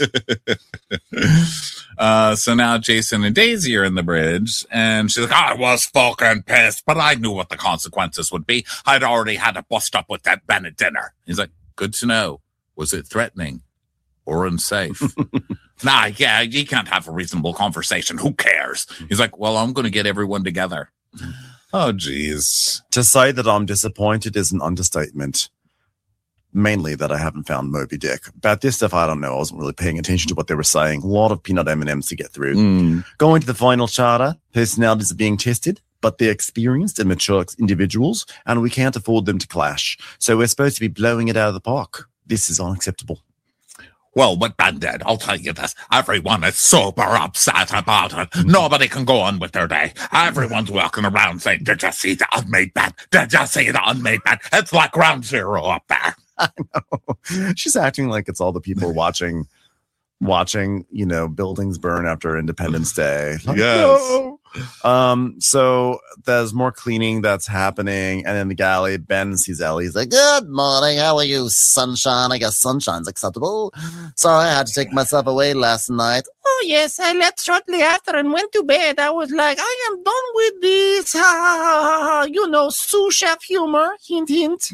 [SPEAKER 2] So now Jason and Daisy are in the bridge, and she's like, I was fucking pissed, but I knew what the consequences would be. I'd already had to bust up with that Ben at dinner. He's like, good to know. Was it threatening or unsafe? Nah, yeah, you can't have a reasonable conversation. Who cares? He's like, well, I'm going to get everyone together. Oh, geez.
[SPEAKER 1] To say that I'm disappointed is an understatement. Mainly that I haven't found Moby Dick. About this stuff, I don't know. I wasn't really paying attention to what they were saying. A lot of peanut M&Ms to get through. Going to the final charter, personalities are being tested, but they're experienced and mature individuals, and we can't afford them to clash. So we're supposed to be blowing it out of the park. This is unacceptable.
[SPEAKER 4] Well, with Bandit, I'll tell you this. Everyone is super upset about it. Nobody can go on with their day. Everyone's walking around saying, did you see the unmade bed? Did you see the unmade bed? It's like ground zero up there.
[SPEAKER 1] I know. She's acting like it's all the people watching, you know, buildings burn after Independence Day. Like,
[SPEAKER 2] yes.
[SPEAKER 1] No. So there's more cleaning that's happening, and in the galley, Ben sees Ellie. He's like, good morning, how are you, sunshine? I guess sunshine's acceptable. Sorry, I had to take myself away last night. Oh, yes, I left shortly after and went to bed. I was like, I am done with this. Ha, ha, ha, ha. You know, sous chef humor. Hint, hint.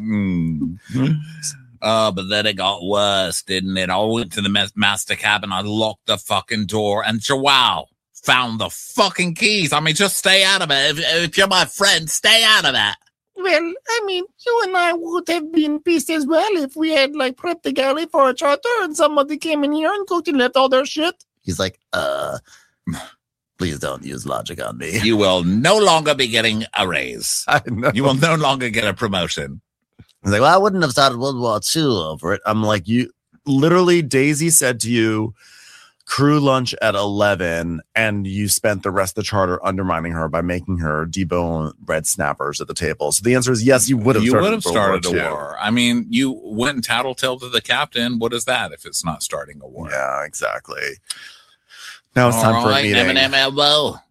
[SPEAKER 4] But then it got worse, didn't it? I went to the master cabin. I locked the fucking door, and Joao found the fucking keys. I mean, just stay out of it. If you're my friend, stay out of that.
[SPEAKER 6] Well, I mean, you and I would have been pissed as well if we had, like, prepped the galley for a charter and somebody came in here and cooked and left all their shit.
[SPEAKER 1] He's like, please don't use logic on me.
[SPEAKER 4] You will no longer be getting a raise.
[SPEAKER 1] I know.
[SPEAKER 4] You will no longer get a promotion.
[SPEAKER 1] He's like, well, I wouldn't have started World War II over it. I'm like, you literally, Daisy said to you, crew lunch at 11, and you spent the rest of the charter undermining her by making her debone red snappers at the table. So the answer is yes, you would have
[SPEAKER 2] started a war. I mean, you went and tattletale to the captain. What is that if it's not starting a war?
[SPEAKER 1] Yeah, exactly. Now it's time for a meeting.
[SPEAKER 4] Eminem elbow.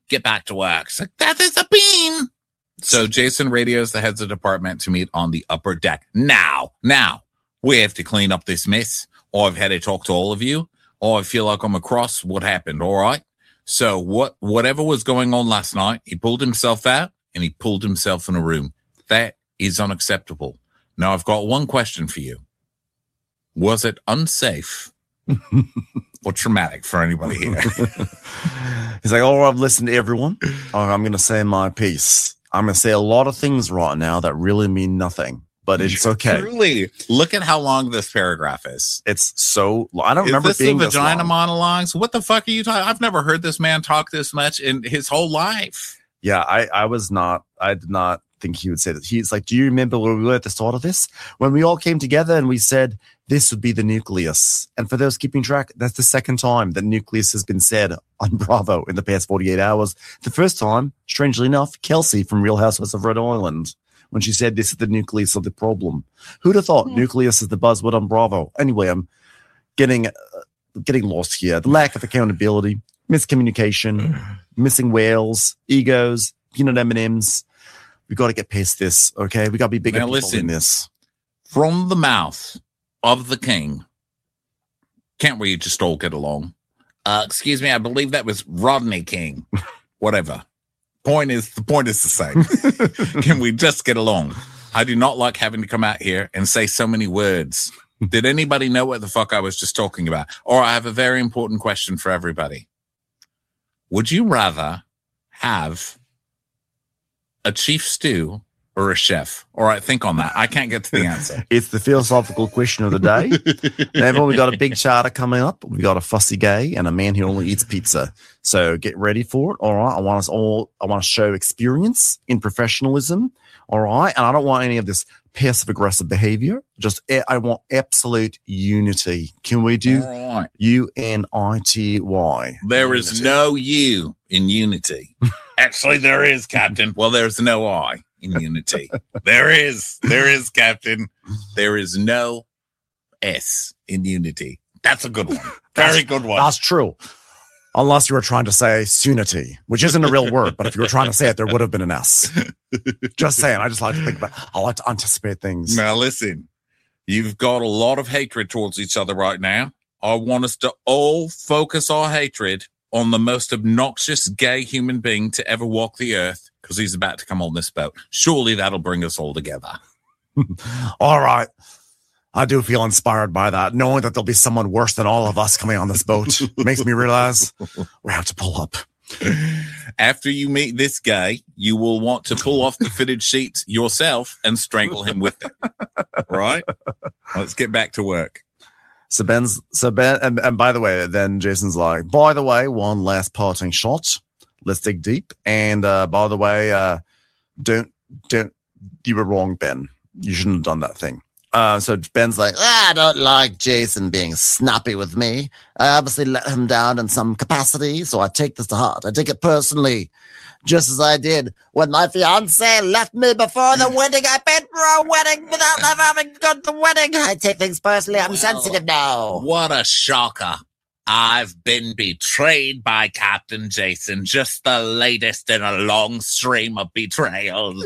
[SPEAKER 4] get back to work. It's like, that is a bean.
[SPEAKER 2] So Jason radios the heads of department to meet on the upper deck. Now, we have to clean up this mess. Or I've had to talk to all of you. Or I feel like I'm across what happened. All right. So whatever was going on last night, he pulled himself out and he pulled himself in a room. That is unacceptable. Now I've got one question for you. Was it unsafe or traumatic for anybody here?
[SPEAKER 1] He's like, oh, I've listened to everyone. I'm going to say my piece. I'm going to say a lot of things right now that really mean nothing, but it's okay.
[SPEAKER 2] Truly, look at how long this paragraph is.
[SPEAKER 1] It's so, I don't remember
[SPEAKER 2] this
[SPEAKER 1] being
[SPEAKER 2] the
[SPEAKER 1] this
[SPEAKER 2] vagina
[SPEAKER 1] long.
[SPEAKER 2] monologues. What the fuck are you talking? I've never heard this man talk this much in his whole life.
[SPEAKER 1] Yeah, I did not think he would say that. He's like, do you remember when we were at the start of this? When we all came together and we said, this would be the nucleus. And for those keeping track, that's the second time that nucleus has been said on Bravo in the past 48 hours. The first time, strangely enough, Kelsey from Real Housewives of Rhode Island, when she said this is the nucleus of the problem. Who'd have thought nucleus is the buzzword on Bravo? Anyway, I'm getting lost here. The lack of accountability, miscommunication, missing whales, egos, peanut M&Ms. We got to get past this, okay? We got to be bigger
[SPEAKER 2] Now
[SPEAKER 1] people
[SPEAKER 2] listen.
[SPEAKER 1] in this.
[SPEAKER 2] From the mouth of the king, can't we just all get along?
[SPEAKER 4] Excuse me, I believe that was Rodney King.
[SPEAKER 2] Whatever. The point is the same. Can we just get along? I do not like having to come out here and say so many words. Did anybody know what the fuck I was just talking about? Or I have a very important question for everybody. Would you rather have a chief stew or a chef? All right, think on that. I can't get to the answer.
[SPEAKER 1] It's the philosophical question of the day. And everyone, we got a big charter coming up. We got a fussy gay and a man who only eats pizza. So get ready for it. All right. I want to show experience in professionalism. All right. And I don't want any of this passive aggressive behavior. I want absolute unity. Can we do
[SPEAKER 2] All right.
[SPEAKER 1] UNITY?
[SPEAKER 2] There is no U in unity. Actually, there is, Captain. Well, there's no I in unity. There is, Captain. There is no S in unity. That's a good one. Very good one.
[SPEAKER 1] That's true. Unless you were trying to say sunity, which isn't a real word, but if you were trying to say it, there would have been an S. Just saying. I just like to think about, I like to anticipate things.
[SPEAKER 2] Now, listen, you've got a lot of hatred towards each other right now. I want us to all focus our hatred on the most obnoxious gay human being to ever walk the earth, because he's about to come on this boat. Surely that'll bring us all together.
[SPEAKER 1] All right. I do feel inspired by that, knowing that there'll be someone worse than all of us coming on this boat. Makes me realize we have to pull up.
[SPEAKER 2] After you meet this guy, you will want to pull off the fitted sheets yourself and strangle him with it. Right? Let's get back to work.
[SPEAKER 1] So Ben, and by the way, then Jason's like, by the way, one last parting shot. Let's dig deep. And by the way, don't, you were wrong, Ben. You shouldn't have done that thing. So Ben's like,
[SPEAKER 6] I don't like Jason being snappy with me. I obviously let him down in some capacity, so I take this to heart. I take it personally, just as I did when my fiance left me before the wedding. I paid for a wedding without ever having got the wedding. I take things personally. I'm sensitive now.
[SPEAKER 4] What a shocker. I've been betrayed by Captain Jason, just the latest in a long stream of betrayals.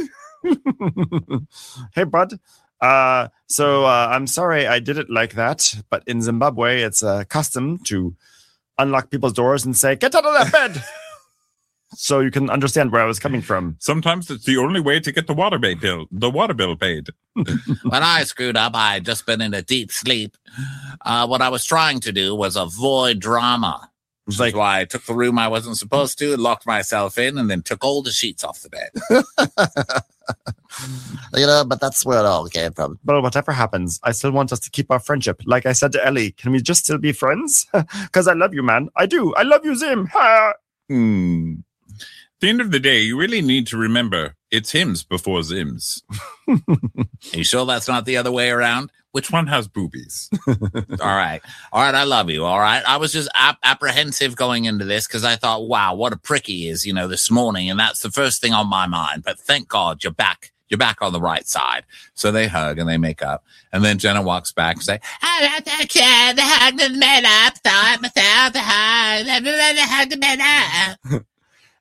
[SPEAKER 1] hey, bud. So I'm sorry I did it like that, but in Zimbabwe, it's a custom to unlock people's doors and say, get out of that bed. So you can understand where I was coming from.
[SPEAKER 3] Sometimes it's the only way to get the water bill paid.
[SPEAKER 4] When I screwed up, I had just been in a deep sleep. What I was trying to do was avoid drama.
[SPEAKER 1] It's
[SPEAKER 4] That's
[SPEAKER 1] like,
[SPEAKER 4] why I took the room I wasn't supposed to and locked myself in and then took all the sheets off the bed.
[SPEAKER 6] But that's where it all came from.
[SPEAKER 1] but whatever happens, I still want us to keep our friendship. Like I said to Ellie, can we just still be friends? Because I love you, man. I do. I love you, Zim. Ha!
[SPEAKER 3] At the end of the day, you really need to remember it's hims before Zims.
[SPEAKER 4] Are you sure that's not the other way around?
[SPEAKER 3] Which one has boobies?
[SPEAKER 4] All right. I love you. All right. I was just apprehensive going into this because I thought, wow, what a prick he is, this morning. And that's the first thing on my mind. But thank God you're back. You're back on the right side.
[SPEAKER 2] So they hug and they make up. And then Jenna walks back and says,
[SPEAKER 4] I can't hug the men up. Thought myself to hug. Everybody hug the men up.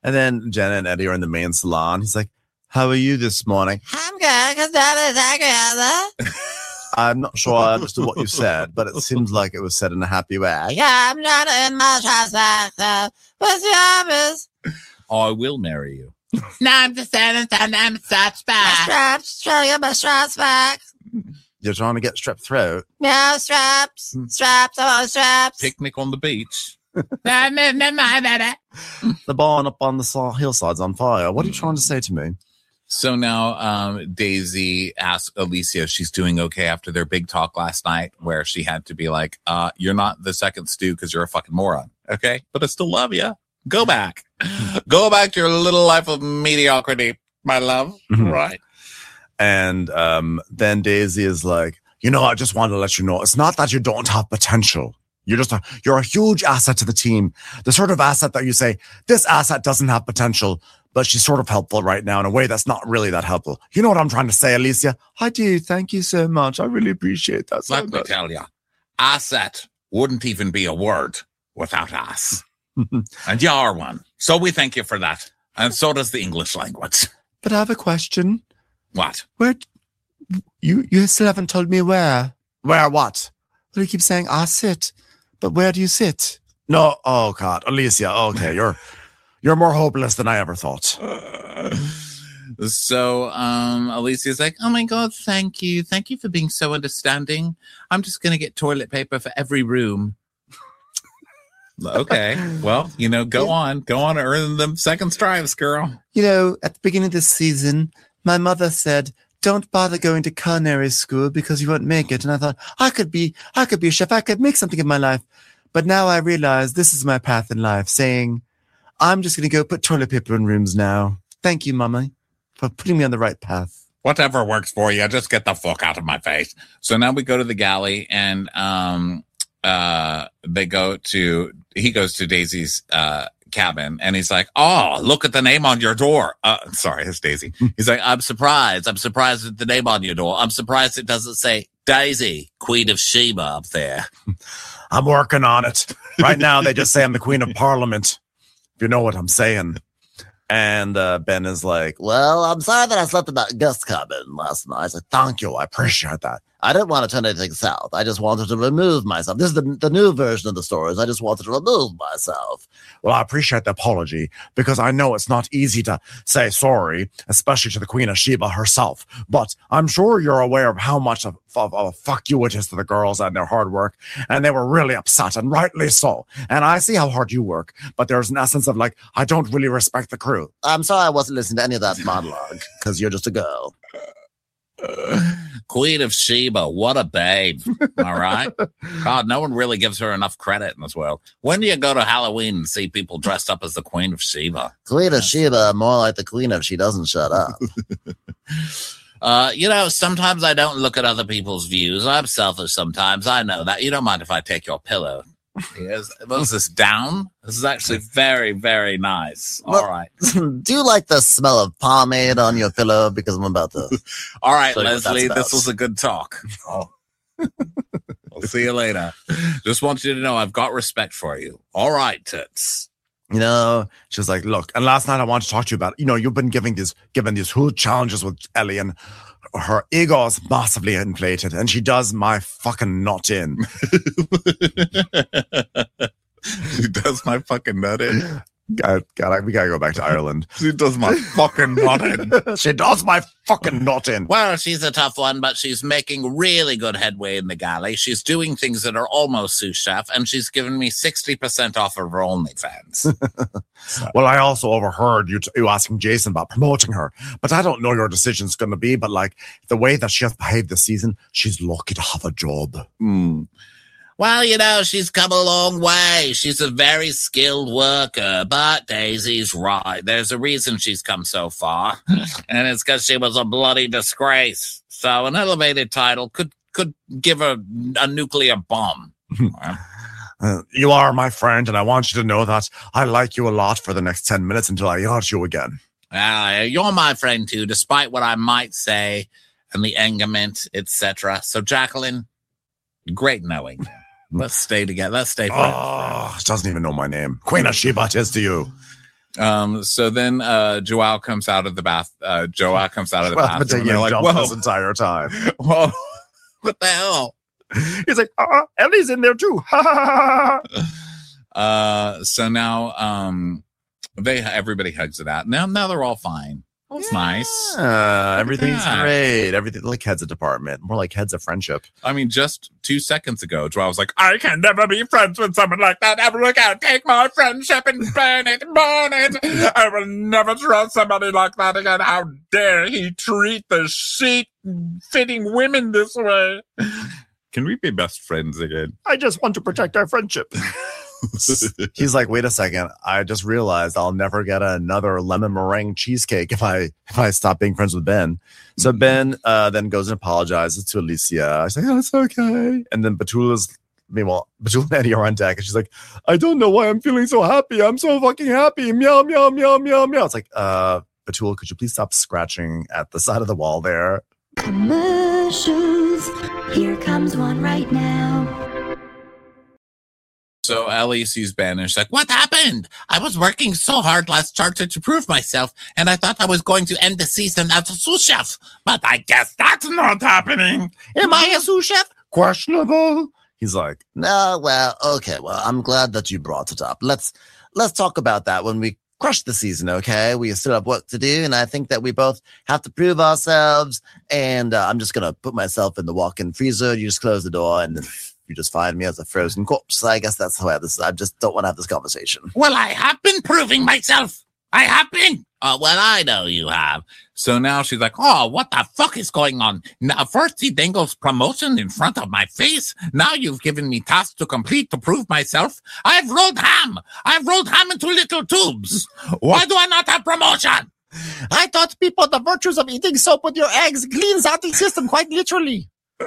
[SPEAKER 1] And then Jenna and Eddie are in the main salon. He's like, how are you this morning?
[SPEAKER 6] I'm good, because that is together.
[SPEAKER 1] I'm not sure I understood what you said, but it seems like it was said in a happy way.
[SPEAKER 6] Yeah, I'm not in my transactor. What's the office?
[SPEAKER 2] I will marry you.
[SPEAKER 4] No, I'm just saying, I'm such bad.
[SPEAKER 6] Straps, trying to get my straps back.
[SPEAKER 1] You're trying to get strep throat.
[SPEAKER 6] Yeah, straps, I want straps.
[SPEAKER 2] Picnic on the beach.
[SPEAKER 4] Never mind that.
[SPEAKER 1] The barn up on the hillside's on fire. What are you trying to say to me?
[SPEAKER 2] So now Daisy asks Alicia if she's doing okay after their big talk last night where she had to be like, you're not the second stew because you're a fucking moron. Okay. But I still love you. Go back. Go back to your little life of mediocrity, my love. Right.
[SPEAKER 1] And then Daisy is like, I just wanted to let you know, it's not that you don't have potential. You're a huge asset to the team. The sort of asset that you say, this asset doesn't have potential, but she's sort of helpful right now in a way that's not really that helpful. You know what I'm trying to say, Alicia? I do. Thank you so much. I really appreciate that.
[SPEAKER 2] Let me tell you, asset wouldn't even be a word without ass. And you are one. So we thank you for that. And so does the English language.
[SPEAKER 1] But I have a question.
[SPEAKER 2] What?
[SPEAKER 1] Where? You still haven't told me where. Where what? Well, you keep saying, I sit. But where do you sit? No. Oh, God. Alicia. Okay. You're more hopeless than I ever thought.
[SPEAKER 2] So Alicia's like, oh, my God, thank you. Thank you for being so understanding. I'm just going to get toilet paper for every room. Okay. Well, go on, earn them second stripes, girl.
[SPEAKER 1] At the beginning of this season, my mother said, don't bother going to culinary school because you won't make it. And I thought, I could be a chef. I could make something of my life. But now I realize this is my path in life, saying, I'm just going to go put toilet paper in rooms now. Thank you, Mama, for putting me on the right path.
[SPEAKER 2] Whatever works for you. Just get the fuck out of my face. So now we go to the galley and, he goes to Daisy's cabin and he's like, oh, look at the name on your door. Sorry, it's Daisy. He's like, I'm surprised at the name on your door. I'm surprised it doesn't say Daisy, Queen of Sheba up there.
[SPEAKER 1] I'm working on it. Right now, they just say I'm the Queen of Parliament, if you know what I'm saying. And Ben is like,
[SPEAKER 6] well, I'm sorry that I slept in that guest cabin last night.
[SPEAKER 1] Thank you. I appreciate that.
[SPEAKER 6] I didn't want to turn anything south. I just wanted to remove myself. This is the new version of the stories. I just wanted to remove myself.
[SPEAKER 1] Well, I appreciate the apology because I know it's not easy to say sorry, especially to the Queen of Sheba herself. But I'm sure you're aware of how much of a fuck you it is to the girls and their hard work. And they were really upset, and rightly so. And I see how hard you work, but there's an essence of like, I don't really respect the crew.
[SPEAKER 6] I'm sorry I wasn't listening to any of that monologue because you're just a girl.
[SPEAKER 4] Queen of Sheba, what a babe. All right. God, no one really gives her enough credit in this world. When do you go to Halloween and see people dressed up as the Queen of Sheba?
[SPEAKER 6] Queen of Sheba, more like the Queen if she doesn't shut up.
[SPEAKER 4] Sometimes I don't look at other people's views. I'm selfish sometimes. I know that. You don't mind if I take your pillow. Was this down? This is actually very, very nice. All right.
[SPEAKER 6] Do you like the smell of pomade on your pillow? Because I'm about to.
[SPEAKER 4] All right, Leslie, this was a good talk. Oh. I'll see you later. Just want you to know I've got respect for you. All right, tits.
[SPEAKER 1] She was like, look, and last night I wanted to talk to you about, you've been given these huge challenges with Ellie, and her ego is massively inflated, and she does my fucking nut in.
[SPEAKER 2] She does my fucking nut in.
[SPEAKER 1] God, we gotta go back to Ireland.
[SPEAKER 2] She does my fucking nut in.
[SPEAKER 1] She does my fucking nut in.
[SPEAKER 4] Well, she's a tough one, but she's making really good headway in the galley. She's doing things that are almost sous chef, and she's given me 60% off of her OnlyFans.
[SPEAKER 1] Well, I also overheard you asking Jason about promoting her, but I don't know your decision's going to be, but like the way that she has behaved this season, she's lucky to have a job.
[SPEAKER 4] Well, she's come a long way. She's a very skilled worker, but Daisy's right. There's a reason she's come so far, and it's because she was a bloody disgrace. So an elevated title could give her a nuclear bomb.
[SPEAKER 1] You are my friend, and I want you to know that I like you a lot for the next 10 minutes until I yell at you again.
[SPEAKER 4] You're my friend, too, despite what I might say and the engagement, etc. So, Jacqueline, great knowing you. Let's stay together. Let's stay friends.
[SPEAKER 1] Oh, she doesn't even know my name. Queen of Sheba, it is to you.
[SPEAKER 2] So then Joao comes out of the bath. Joao comes out of the
[SPEAKER 1] Well,
[SPEAKER 2] bathroom. And
[SPEAKER 1] taking
[SPEAKER 2] they're
[SPEAKER 1] a
[SPEAKER 2] like,
[SPEAKER 1] jump
[SPEAKER 2] whoa,
[SPEAKER 1] this entire time.
[SPEAKER 2] whoa, what the hell?
[SPEAKER 1] He's like, Ellie's in there too.
[SPEAKER 2] So now everybody hugs it out. Now they're all fine. It's nice.
[SPEAKER 1] Everything's
[SPEAKER 2] that.
[SPEAKER 1] great. Everything like heads of department, more like heads of friendship.
[SPEAKER 2] I mean, just 2 seconds ago, Joao was like,
[SPEAKER 3] I can never be friends with someone like that ever again. Take my friendship and burn it, burn it. I will never trust somebody like that again. How dare he treat the sheet-fitting women this way? Can we be best friends again?
[SPEAKER 1] I just want to protect our friendship. He's like, wait a second. I just realized I'll never get another lemon meringue cheesecake if I stop being friends with Ben. So Ben then goes and apologizes to Alicia. I say, oh, it's okay. And then Betula and Eddie are on deck, and she's like, I don't know why I'm feeling so happy. I'm so fucking happy. Meow, meow, meow, meow, meow. It's like, Betula, could you please stop scratching at the side of the wall there?
[SPEAKER 7] Commercials. Here comes one right now.
[SPEAKER 2] so Ellie sees Ben and she's like,
[SPEAKER 4] What happened? I was working so hard last charter to prove myself, and I thought I was going to end the season as a sous chef. But I guess that's not happening.
[SPEAKER 6] Am I a sous chef?
[SPEAKER 1] Questionable. He's like,
[SPEAKER 6] No, well, okay. Well, I'm glad that you brought it up. Let's talk about that when we crush the season, okay? We still have work to do, and I think that we both have to prove ourselves. And I'm just gonna put myself in the walk-in freezer. You just close the door, and you just find me as a frozen corpse. I guess that's how this is. I just don't want to have this conversation.
[SPEAKER 4] Well, I have been proving myself. I have been. Well, I know you have.
[SPEAKER 2] so now she's like,
[SPEAKER 4] Oh, what the fuck is going on? Now, first he dangles promotion in front of my face. Now you've given me tasks to complete to prove myself. I've rolled ham. I've rolled ham into little tubes. Why do I not have promotion?
[SPEAKER 6] I taught people the virtues of eating soap with your eggs cleans out the system quite literally.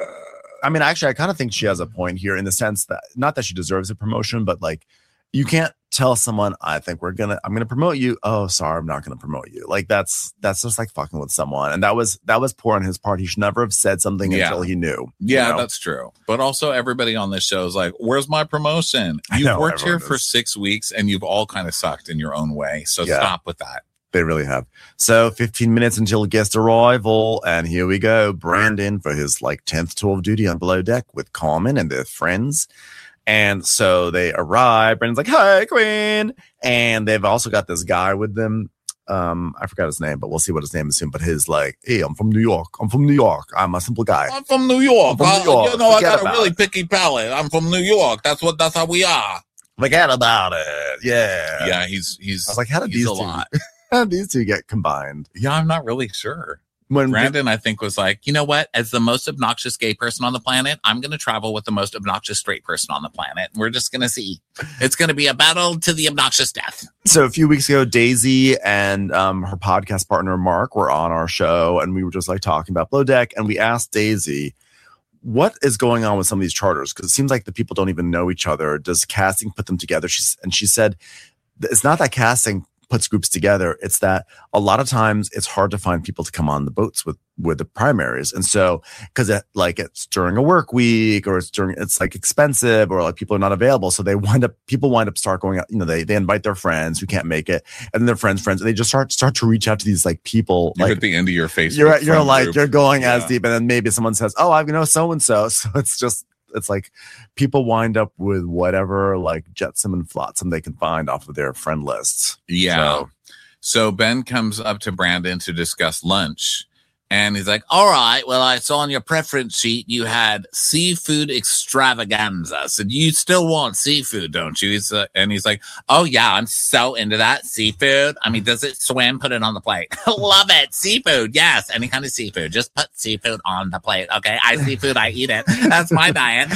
[SPEAKER 1] I mean, actually, I kind of think she has a point here in the sense that not that she deserves a promotion, but like you can't tell someone, I'm gonna promote you. Oh, sorry, I'm not gonna promote you. Like that's just like fucking with someone. And that was poor on his part. He should never have said something until he knew.
[SPEAKER 2] yeah,
[SPEAKER 1] you know?
[SPEAKER 2] that's true. But also everybody on this show is like, where's my promotion?
[SPEAKER 1] I
[SPEAKER 2] You've
[SPEAKER 1] know,
[SPEAKER 2] worked here
[SPEAKER 1] everyone
[SPEAKER 2] for
[SPEAKER 1] is.
[SPEAKER 2] 6 weeks and you've all kind of sucked in your own way. So
[SPEAKER 1] Yeah.
[SPEAKER 2] stop with that.
[SPEAKER 1] They really have. So 15 minutes until guest arrival. And here we go. Brandon for his like 10th tour of duty on Below Deck with Carmen and their friends. And so they arrive. Brandon's like, hi, Queen. And they've also got this guy with them. I forgot his name, but we'll see what his name is soon. But his like, hey, I'm from New York. I'm a simple guy.
[SPEAKER 4] I'm from New York.
[SPEAKER 1] I'm from New York.
[SPEAKER 4] You know, I
[SPEAKER 1] Forget
[SPEAKER 4] got a
[SPEAKER 1] about
[SPEAKER 4] really
[SPEAKER 1] it.
[SPEAKER 4] picky palate. I'm from New York. That's how we are.
[SPEAKER 1] Forget about it. Yeah.
[SPEAKER 2] Yeah, he's
[SPEAKER 1] I was like, how did
[SPEAKER 2] he's
[SPEAKER 1] these
[SPEAKER 2] a
[SPEAKER 1] two,
[SPEAKER 2] lot.
[SPEAKER 1] how did these two get combined?
[SPEAKER 2] Yeah, I'm not really sure.
[SPEAKER 1] When
[SPEAKER 2] Brandon, I think, was like, you know what? As the most obnoxious gay person on the planet, I'm going to travel with the most obnoxious straight person on the planet. We're just going to see. It's going to be a battle to the obnoxious death.
[SPEAKER 1] So a few weeks ago, Daisy and her podcast partner Mark were on our show, and we were just like talking about Below Deck, and we asked Daisy, what is going on with some of these charters? Because it seems like the people don't even know each other. Does casting put them together? She said, it's not that casting puts groups together. It's that a lot of times it's hard to find people to come on the boats with the primaries. And so, cause it's during a work week or it's like expensive or like people are not available. So people wind up start going out, you know, they invite their friends who can't make it and then their friends, and they just start to reach out to these like people.
[SPEAKER 2] You're
[SPEAKER 1] like
[SPEAKER 2] at the end of your face.
[SPEAKER 1] you're like, you're going as
[SPEAKER 2] Yeah.
[SPEAKER 1] deep. And then maybe someone says, oh, I know so-and-so. So it's like people wind up with whatever like jetsam and flotsam they can find off of their friend lists.
[SPEAKER 2] Yeah. So Ben comes up to Brandon to discuss lunch. And he's like, all right, well, I saw on your preference sheet you had seafood extravaganza. So you still want seafood, don't you? And he's like, oh, yeah, I'm so into that. Seafood. I mean, does it swim? Put it on the plate. Love it. Seafood. Yes. Any kind of seafood. Just put seafood on the plate. Okay. I seafood. I eat it. That's my diet.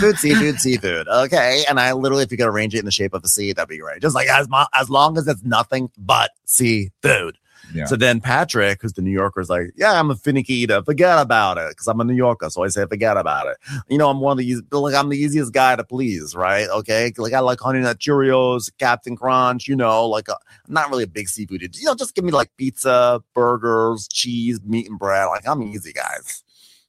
[SPEAKER 6] Seafood. Okay. And I literally, if you could arrange it in the shape of a sea, that'd be great. Just like as long as it's nothing but seafood.
[SPEAKER 2] Yeah.
[SPEAKER 1] So then Patrick, who's the New Yorker, is like, yeah, I'm a finicky eater. Forget about it. Because I'm a New Yorker. So I say, forget about it. You know, I'm I'm the easiest guy to please, right? Okay. Like I like Honey Nut Cheerios, Captain Crunch, you know, I'm not really a big seafood eater. You know, just give me like pizza, burgers, cheese, meat and bread. Like I'm easy, guys.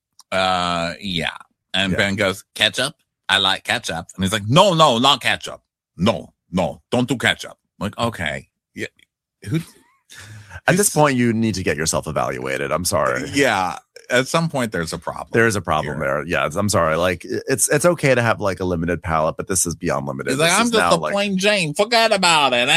[SPEAKER 2] Yeah. And
[SPEAKER 1] Yeah.
[SPEAKER 2] Ben goes, ketchup? I like ketchup. And he's like, no, not ketchup. No, don't do ketchup. I'm like, okay. Yeah.
[SPEAKER 1] At this point, you need to get yourself evaluated. I'm sorry.
[SPEAKER 2] Yeah. At some point, there's a problem.
[SPEAKER 1] There is a problem there. Yeah, I'm sorry. Like it's okay to have like a limited palate, but this is beyond limited.
[SPEAKER 2] It's like, I'm just a plain Jane. Forget about it.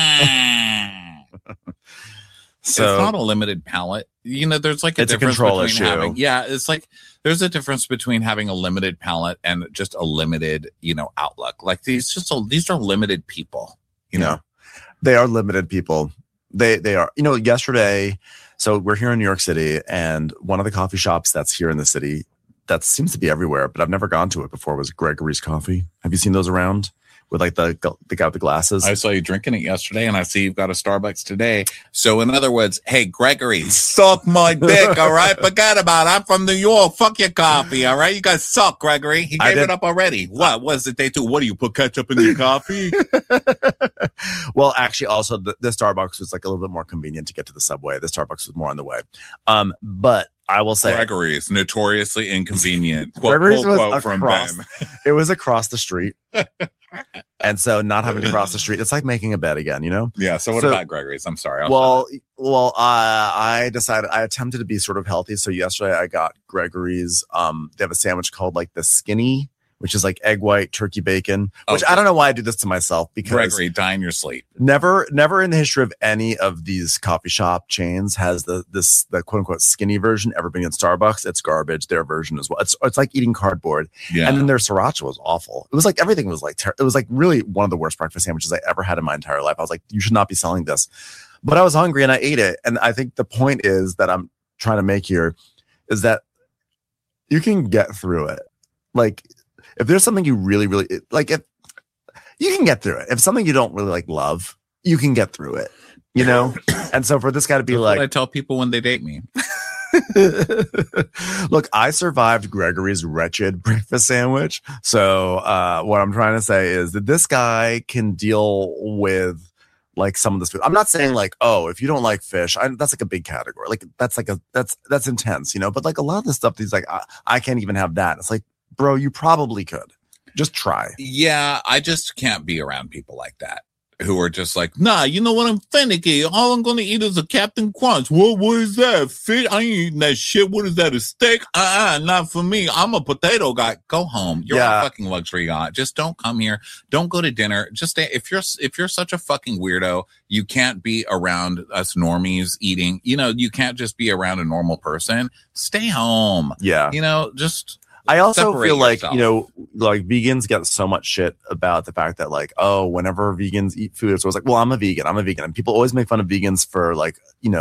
[SPEAKER 2] So it's not a limited palate. You know, there's like a difference between having. Yeah, it's like there's a difference between having a limited palate and just a limited, outlook. Like these are limited people. You know,
[SPEAKER 1] they are limited people. They are. Yesterday. So we're here in New York City, and one of the coffee shops that's here in the city that seems to be everywhere, but I've never gone to it before, was Gregory's Coffee. Have you seen those around with like the guy with the glasses?
[SPEAKER 2] I saw you drinking it yesterday, and I see you've got a Starbucks today. So in other words, hey, Gregory, suck my dick, all right? Forget about it. I'm from New York. Fuck your coffee, all right? You guys suck, Gregory. He gave it up already. What was it they do? What do you put ketchup in your coffee?
[SPEAKER 1] Well, actually, also the Starbucks was like a little bit more convenient to get to the subway. The Starbucks was more on the way. But I will say
[SPEAKER 2] Gregory is notoriously inconvenient.
[SPEAKER 1] Gregory's was
[SPEAKER 2] quote from
[SPEAKER 1] across.
[SPEAKER 2] Ben.
[SPEAKER 1] It was across the street. And so not having to cross the street, it's like making a bed again,
[SPEAKER 2] Yeah. So what about Gregory's? I'm sorry.
[SPEAKER 1] I decided I attempted to be sort of healthy. So yesterday I got Gregory's. They have a sandwich called like the Skinny, which is like egg white, turkey bacon, which I don't know why I do this to myself, because
[SPEAKER 2] Gregory, die in your sleep.
[SPEAKER 1] Never in the history of any of these coffee shop chains has the quote unquote skinny version ever been in Starbucks. It's garbage. Their version as well. It's like eating cardboard. Yeah. And then their sriracha was awful. It was like everything was like it was like really one of the worst breakfast sandwiches I ever had in my entire life. I was like, you should not be selling this. But I was hungry and I ate it. And I think the point is that I'm trying to make here is that you can get through it. Like, if there's something you really, really like, if you can get through it, if something you don't really like love, you can get through it, And so for this guy to be like,
[SPEAKER 2] I tell people when they date me,
[SPEAKER 1] look, I survived Gregory's wretched breakfast sandwich. So what I'm trying to say is that this guy can deal with like some of this food. I'm not saying like, oh, if you don't like fish, that's like a big category. Like that's intense, But like a lot of this stuff, he's like, I can't even have that. It's like, bro, you probably could. Just try.
[SPEAKER 2] Yeah, I just can't be around people like that who are just like, nah, you know what? I'm finicky. All I'm going to eat is a Captain Crunch. What is that? Fish? I ain't eating that shit. What is that? A steak? Not for me. I'm a potato guy. Go home. You're a fucking luxury yacht. Just don't come here. Don't go to dinner. Just stay. If you're such a fucking weirdo, you can't be around us normies eating. You can't just be around a normal person. Stay home.
[SPEAKER 1] Yeah.
[SPEAKER 2] Just...
[SPEAKER 1] I also feel like, like vegans get so much shit about the fact that like, oh, whenever vegans eat food, it's always like, well, I'm a vegan. And people always make fun of vegans for like,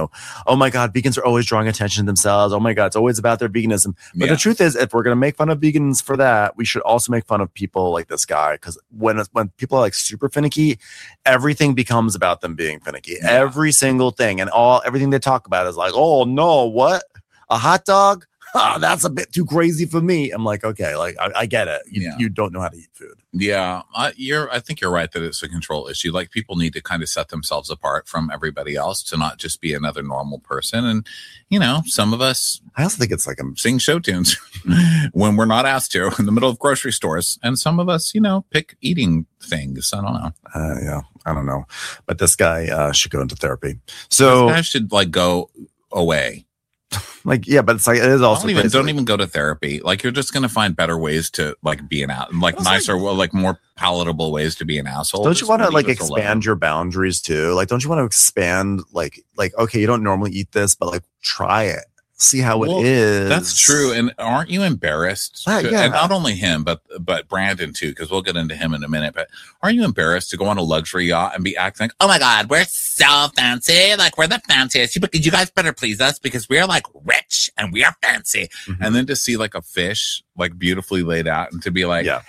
[SPEAKER 1] oh my God, vegans are always drawing attention to themselves. Oh my God, it's always about their veganism. But the truth is, if we're going to make fun of vegans for that, we should also make fun of people like this guy. Because when people are like super finicky, everything becomes about them being finicky. Yeah. Every single thing and everything they talk about is like, oh no, what? A hot dog? Oh, that's a bit too crazy for me. I'm like, okay, like I get it. You don't know how to eat food.
[SPEAKER 2] Yeah, I think you're right that it's a control issue. Like people need to kind of set themselves apart from everybody else to not just be another normal person. And some of us,
[SPEAKER 1] I also think it's like
[SPEAKER 2] sing show tunes when we're not asked to in the middle of grocery stores, and some of us, pick eating things. I don't know.
[SPEAKER 1] Yeah, I don't know. But this guy should go into therapy. So
[SPEAKER 2] this guy should like go away.
[SPEAKER 1] Like, yeah, but it's like, it is also
[SPEAKER 2] don't even go to therapy. Like, you're just going to find better ways to like be an out, like nicer, like more palatable ways to be an asshole.
[SPEAKER 1] Don't you want to like expand your boundaries too? Like, don't you want to expand like, okay, you don't normally eat this, but like try it. See how it is.
[SPEAKER 2] That's true. And aren't you embarrassed?
[SPEAKER 1] Yeah.
[SPEAKER 2] And not only him, but Brandon too, because we'll get into him in a minute. But aren't you embarrassed to go on a luxury yacht and be acting like, oh my God, we're so fancy. Like we're the fanciest. But you guys better please us because we're like rich and we are fancy. Mm-hmm. And then to see like a fish like beautifully laid out and to be like, ew,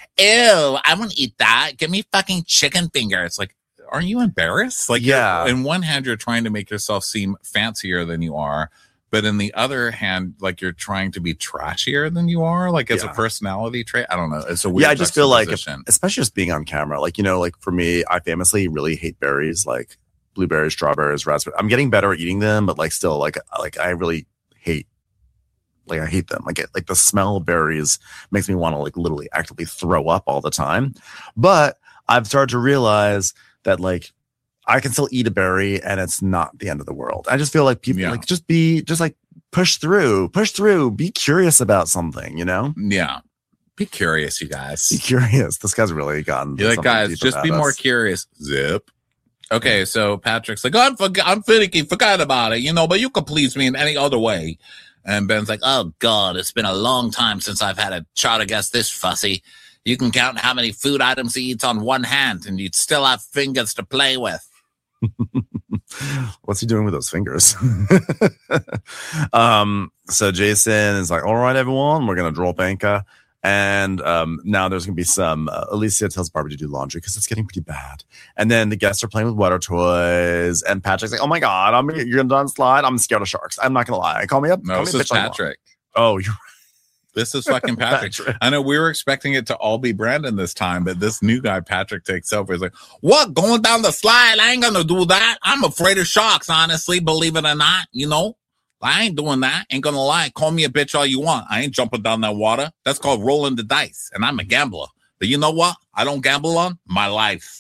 [SPEAKER 2] I want to eat that. Give me fucking chicken fingers. Like, aren't you embarrassed? Like, in one hand, you're trying to make yourself seem fancier than you are. But in the other hand, like you're trying to be trashier than you are, like it's a personality trait. I don't know. It's a weird.
[SPEAKER 1] Yeah, I just feel like, especially just being on camera, like like for me, I famously really hate berries, like blueberries, strawberries, raspberries. I'm getting better at eating them, but like still, like I really hate. Like I hate them. Like the smell of berries makes me want to like literally actively throw up all the time. But I've started to realize that like I can still eat a berry and it's not the end of the world. I just feel like people like just push through, be curious about something, you know?
[SPEAKER 2] Yeah. Be curious, you guys.
[SPEAKER 1] Be curious. This guy's really gotten.
[SPEAKER 2] You're like, guys, just be more curious. Zip. Okay, so Patrick's like, I'm finicky, forgot about it, you know, but you could please me in any other way. And Ben's like, oh, God, it's been a long time since I've had a try to guess this fussy. You can count how many food items he eats on one hand, and you'd still have fingers to play with.
[SPEAKER 1] What's he doing with those fingers? So Jason is like, all right, everyone, we're going to draw Banka. And now there's going to be some, Alicia tells Barbie to do laundry because it's getting pretty bad. And then the guests are playing with water toys. And Patrick's like, oh my God, you're going to slide? I'm scared of sharks. I'm not going to lie. Call me up.
[SPEAKER 2] No, this is Patrick.
[SPEAKER 1] Oh, you're
[SPEAKER 2] This is fucking Patrick. I know we were expecting it to all be Brandon this time, but this new guy, Patrick, takes over. He's like, what? Going down the slide? I ain't going to do that. I'm afraid of sharks, honestly, believe it or not, you know? I ain't doing that. Ain't gonna lie. Call me a bitch all you want. I ain't jumping down that water. That's called rolling the dice. And I'm a gambler. But you know what? I don't gamble on my life.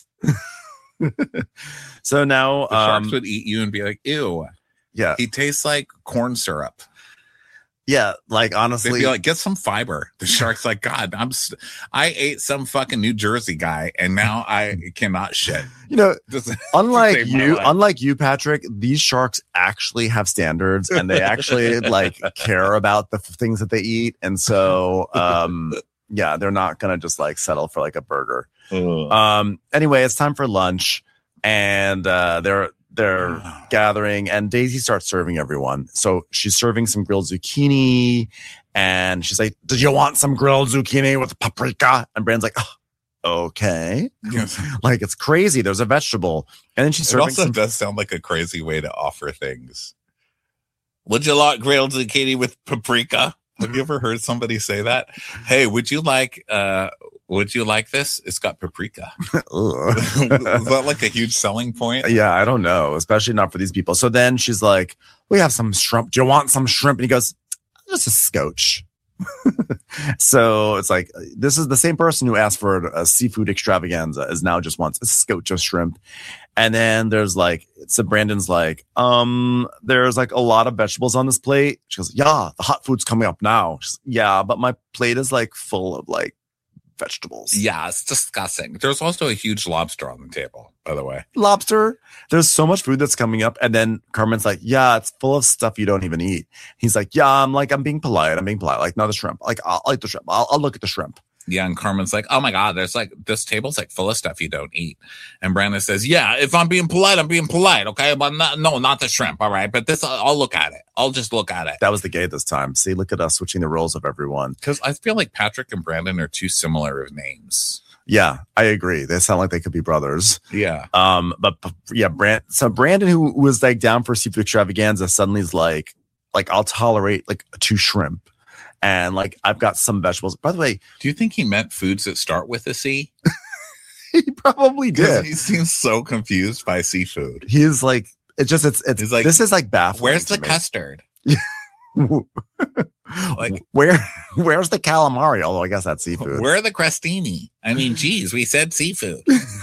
[SPEAKER 1] So now
[SPEAKER 2] the sharks would eat you and be like, ew.
[SPEAKER 1] Yeah.
[SPEAKER 2] He tastes like corn syrup.
[SPEAKER 1] Yeah, like honestly,
[SPEAKER 2] they'd be like, get some fiber. The shark's like, God, I ate some fucking New Jersey guy, and now I cannot shit.
[SPEAKER 1] You know, unlike you, Patrick, these sharks actually have standards, and they actually like care about the things that they eat, and so yeah, they're not gonna just like settle for like a burger. Anyway, it's time for lunch, and they're gathering, and Daisy starts serving everyone. So she's serving some grilled zucchini, and she's like, did you want some grilled zucchini with paprika? And Brand's like, oh, okay. Yes. Like, it's crazy. There's a vegetable. And then she's serving.
[SPEAKER 2] It also does sound like a crazy way to offer things. Would you like grilled zucchini with paprika? Have you ever heard somebody say that? Hey, would you like this? It's got paprika. Is that like a huge selling point?
[SPEAKER 1] Yeah, I don't know, especially not for these people. So then she's like, we have some shrimp. Do you want some shrimp? And he goes, just a scotch. So it's like, this is the same person who asked for a seafood extravaganza is now just wants a scotch of shrimp. And then there's like, so Brandon's like, there's like a lot of vegetables on this plate. She goes, yeah, the hot food's coming up now. She's, yeah, but my plate is like full of like vegetables.
[SPEAKER 2] Yeah, it's disgusting. There's also a huge lobster on the table, by the way.
[SPEAKER 1] Lobster? There's so much food that's coming up. And then Carmen's like, yeah, it's full of stuff you don't even eat. He's like, yeah, I'm being polite. Like, no, the shrimp. Like, I'll eat the shrimp. I'll look at the shrimp.
[SPEAKER 2] Yeah, and Carmen's like, oh my God, there's like, this table's like full of stuff you don't eat. And Brandon says, yeah, if I'm being polite, okay? But not the shrimp, all right? But this, I'll look at it. I'll just look at it.
[SPEAKER 1] That was the gay this time. See, look at us switching the roles of everyone.
[SPEAKER 2] Because I feel like Patrick and Brandon are too similar of names.
[SPEAKER 1] Yeah, I agree. They sound like they could be brothers.
[SPEAKER 2] Yeah.
[SPEAKER 1] But yeah, Brandon, who was like down for seafood extravaganza, suddenly is like I'll tolerate like 2 shrimp. And like, I've got some vegetables. By the way,
[SPEAKER 2] do you think he meant foods that start with a C?
[SPEAKER 1] He probably did.
[SPEAKER 2] He seems so confused by seafood.
[SPEAKER 1] He's like, it's like, this is like baffling.
[SPEAKER 2] Where's the custard?
[SPEAKER 1] Like, where's the calamari? Although I guess that's seafood.
[SPEAKER 2] Where are the crostini? I mean, geez, we said seafood.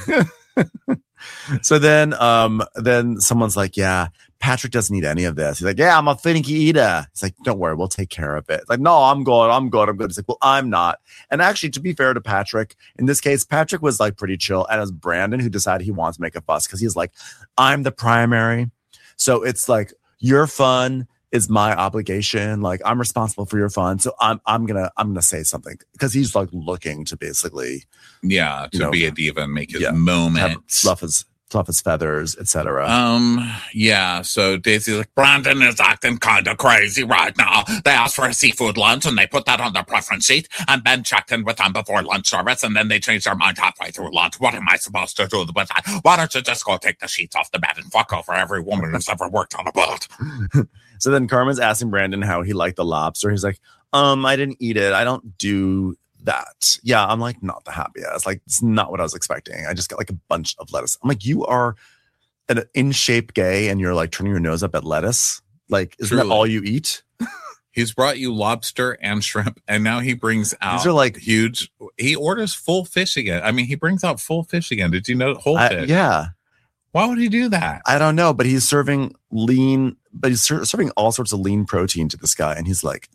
[SPEAKER 1] So then someone's like, yeah, Patrick doesn't eat any of this. He's like, yeah, I'm a finicky eater. He's like, don't worry, we'll take care of it. It's like, no, I'm good. He's like, well, I'm not. And actually, to be fair to Patrick, in this case, Patrick was like pretty chill. And it was Brandon who decided he wants to make a fuss because he's like, I'm the primary. So it's like, your fun is my obligation. Like, I'm responsible for your fun. So I'm gonna say something because he's like looking to basically,
[SPEAKER 2] yeah, to be a diva and make his moment,
[SPEAKER 1] fluff his feathers, etc.
[SPEAKER 2] Yeah. So Daisy's like, Brandon is acting kind of crazy right now. They asked for a seafood lunch and they put that on their preference sheet. And Ben checked in with them before lunch service, and then they changed their mind halfway through lunch. What am I supposed to do with that? Why don't you just go take the sheets off the bed and fuck over every woman who's ever worked on a boat?
[SPEAKER 1] So then Carmen's asking Brandon how he liked the lobster. He's like, I didn't eat it. I don't do that. Yeah, I'm like not the happiest. Like, it's not what I was expecting. I just got like a bunch of lettuce. I'm like, you are an in shape gay and you're like turning your nose up at lettuce. Like, isn't that all you eat?
[SPEAKER 2] He's brought you lobster and shrimp, and now he brings out
[SPEAKER 1] these are like
[SPEAKER 2] huge. He orders full fish again. I mean, he brings out full fish again. Did you know whole fish?
[SPEAKER 1] Yeah.
[SPEAKER 2] Why would he do that?
[SPEAKER 1] I don't know, but he's serving lean, but he's serving all sorts of lean protein to this guy. And he's like,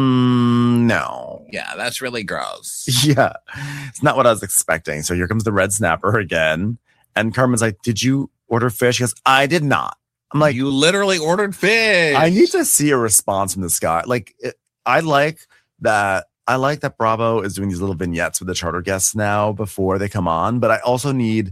[SPEAKER 1] no.
[SPEAKER 2] Yeah, that's really gross.
[SPEAKER 1] Yeah, it's not what I was expecting. So here comes the red snapper again. And Carmen's like, did you order fish? He goes, I did not. I'm like,
[SPEAKER 2] you literally ordered fish.
[SPEAKER 1] I need to see a response from this guy. Like, I like that Bravo is doing these little vignettes with the charter guests now before they come on. But I also need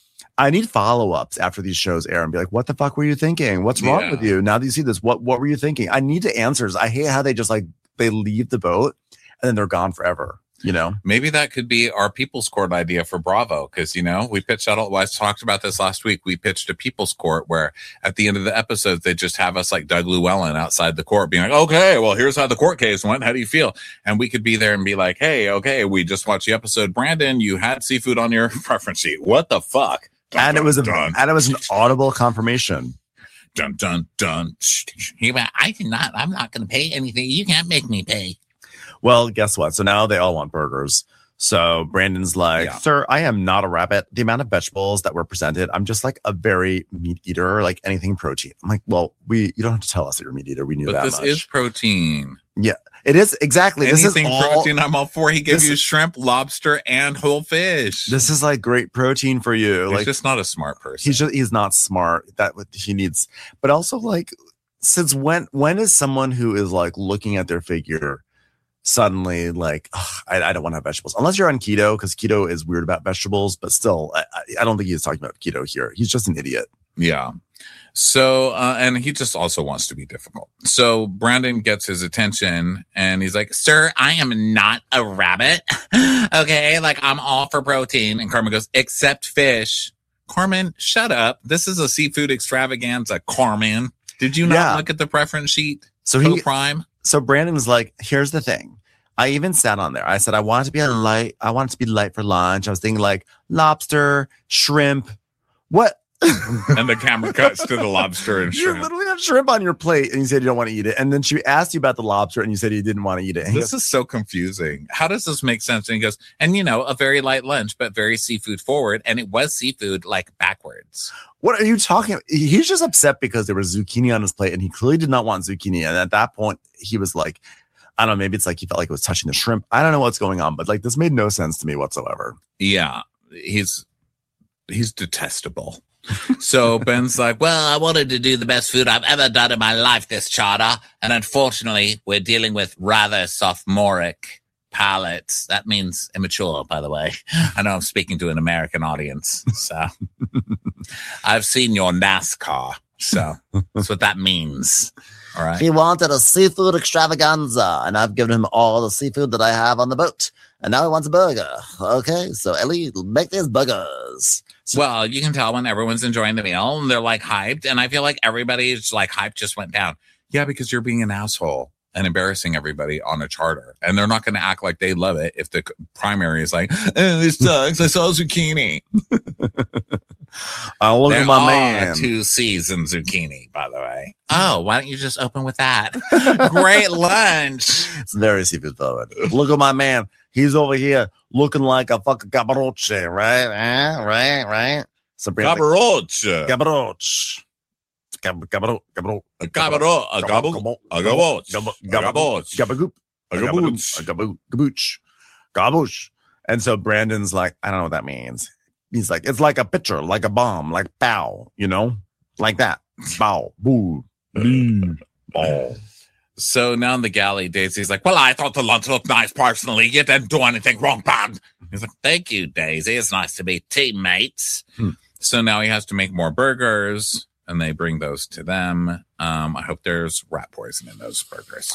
[SPEAKER 1] follow-ups after these shows air and be like, what the fuck were you thinking? What's wrong with you? Now that you see this, what were you thinking? I need the answers. I hate how they just like, they leave the boat and then they're gone forever. You know,
[SPEAKER 2] maybe that could be our People's Court idea for Bravo. Cause you know, we pitched out, I talked about this last week. We pitched a People's Court where at the end of the episode, they just have us like Doug Llewellyn outside the court being like, okay, well, here's how the court case went. How do you feel? And we could be there and be like, hey, okay, we just watched the episode. Brandon, you had seafood on your preference sheet. What the fuck?
[SPEAKER 1] Dun, and it was an audible confirmation.
[SPEAKER 2] Dun, dun, dun.
[SPEAKER 4] He went, I did not, I'm not going to pay anything. You can't make me pay.
[SPEAKER 1] Well, guess what? So now they all want burgers. So Brandon's like, sir, I am not a rabbit. The amount of vegetables that were presented, I'm just like a very meat eater, like anything protein. I'm like, well, you don't have to tell us that you're a meat eater. We knew that much.
[SPEAKER 2] But this is protein.
[SPEAKER 1] Yeah, it is. Exactly.
[SPEAKER 2] Anything
[SPEAKER 1] this is
[SPEAKER 2] protein I'm all for. He gives you shrimp, lobster, and whole fish.
[SPEAKER 1] This is like great protein for you.
[SPEAKER 2] He's
[SPEAKER 1] like,
[SPEAKER 2] just not a smart person.
[SPEAKER 1] He's not smart. That what he needs. But also like, since when is someone who is like looking at their figure suddenly like, I don't want to have vegetables unless you're on keto, because keto is weird about vegetables, but still I don't think he's talking about keto here. He's just an idiot.
[SPEAKER 2] Yeah. So and he just also wants to be difficult. So Brandon gets his attention and he's like, sir, I am not a rabbit. Okay, like I'm all for protein. And Carmen goes, except fish. Carmen, shut up. This is a seafood extravaganza. Carmen, did you not look at the preference sheet? Prime.
[SPEAKER 1] So Brandon was like, here's the thing. I even sat on there. I said, I want it to be light. I want it to be light for lunch. I was thinking like lobster, shrimp. What?
[SPEAKER 2] And the camera cuts to the lobster and shrimp.
[SPEAKER 1] You literally have shrimp on your plate and you said you don't want to eat it. And then she asked you about the lobster and you said you didn't want to eat it. And
[SPEAKER 2] this is so confusing. How does this make sense? And he goes, and you know, a very light lunch, but very seafood forward. And it was seafood like backwards.
[SPEAKER 1] What are you talking about? He's just upset because there was zucchini on his plate and he clearly did not want zucchini. And at that point, he was like, I don't know, maybe it's like he felt like it was touching the shrimp. I don't know what's going on, but like this made no sense to me whatsoever.
[SPEAKER 2] Yeah, he's detestable. So Ben's like,
[SPEAKER 4] well, I wanted to do the best food I've ever done in my life this charter. And unfortunately, we're dealing with rather sophomoric palates. That means immature, by the way. I know I'm speaking to an American audience. So I've seen your NASCAR. So that's what that means. All right.
[SPEAKER 6] He wanted a seafood extravaganza, and I've given him all the seafood that I have on the boat. And now he wants a burger. Okay, so Ellie, make these burgers.
[SPEAKER 2] Well, you can tell when everyone's enjoying the meal and they're like hyped. And I feel like everybody's like hype just went down. Yeah, because you're being an asshole and embarrassing everybody on a charter. And they're not going to act like they love it if the primary is like, this sucks. I saw zucchini.
[SPEAKER 1] I'll look
[SPEAKER 2] there
[SPEAKER 1] at my
[SPEAKER 2] are
[SPEAKER 1] man.
[SPEAKER 2] 2 C's in zucchini, by the way. Oh, why don't you just open with that? Great lunch.
[SPEAKER 1] It's very seafood forward. Look at my man. He's over here looking like a fucking cabaroche, right? Right. So
[SPEAKER 2] Cabaroche.
[SPEAKER 1] Cabaroche. Gabooch. And so Brandon's like, I don't know what that means. He's like, it's like a picture, like a bomb, like pow, you know, like that. Bow, boo, ball.
[SPEAKER 2] So now in the galley, Daisy's like, well, I thought the lunch looked nice personally. You didn't do anything wrong, Bob. He's like, thank you, Daisy. It's nice to be teammates. So now he has to make more burgers, and they bring those to them. I hope there's rat poison in those burgers.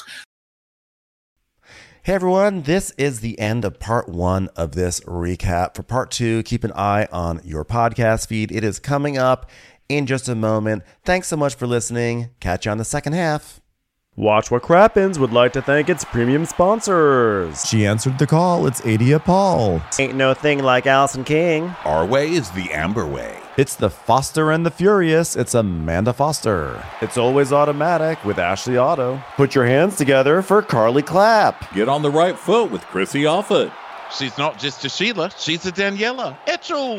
[SPEAKER 1] Hey everyone, this is the end of part 1 of this recap. For part 2, keep an eye on your podcast feed. It is coming up in just a moment. Thanks so much for listening. Catch you on the second half.
[SPEAKER 8] Watch What Crappens would like to thank its premium sponsors.
[SPEAKER 1] She answered the call. It's Adia Paul.
[SPEAKER 8] Ain't no thing like Allison King.
[SPEAKER 2] Our way is the Amber way.
[SPEAKER 1] It's the Foster and the Furious. It's Amanda Foster.
[SPEAKER 8] It's Always Automatic with Ashley Otto. Put your hands together for Carly Clapp.
[SPEAKER 9] Get on the right foot with Chrissy Offit.
[SPEAKER 5] She's not just a Sheila, she's a Daniela Etchells.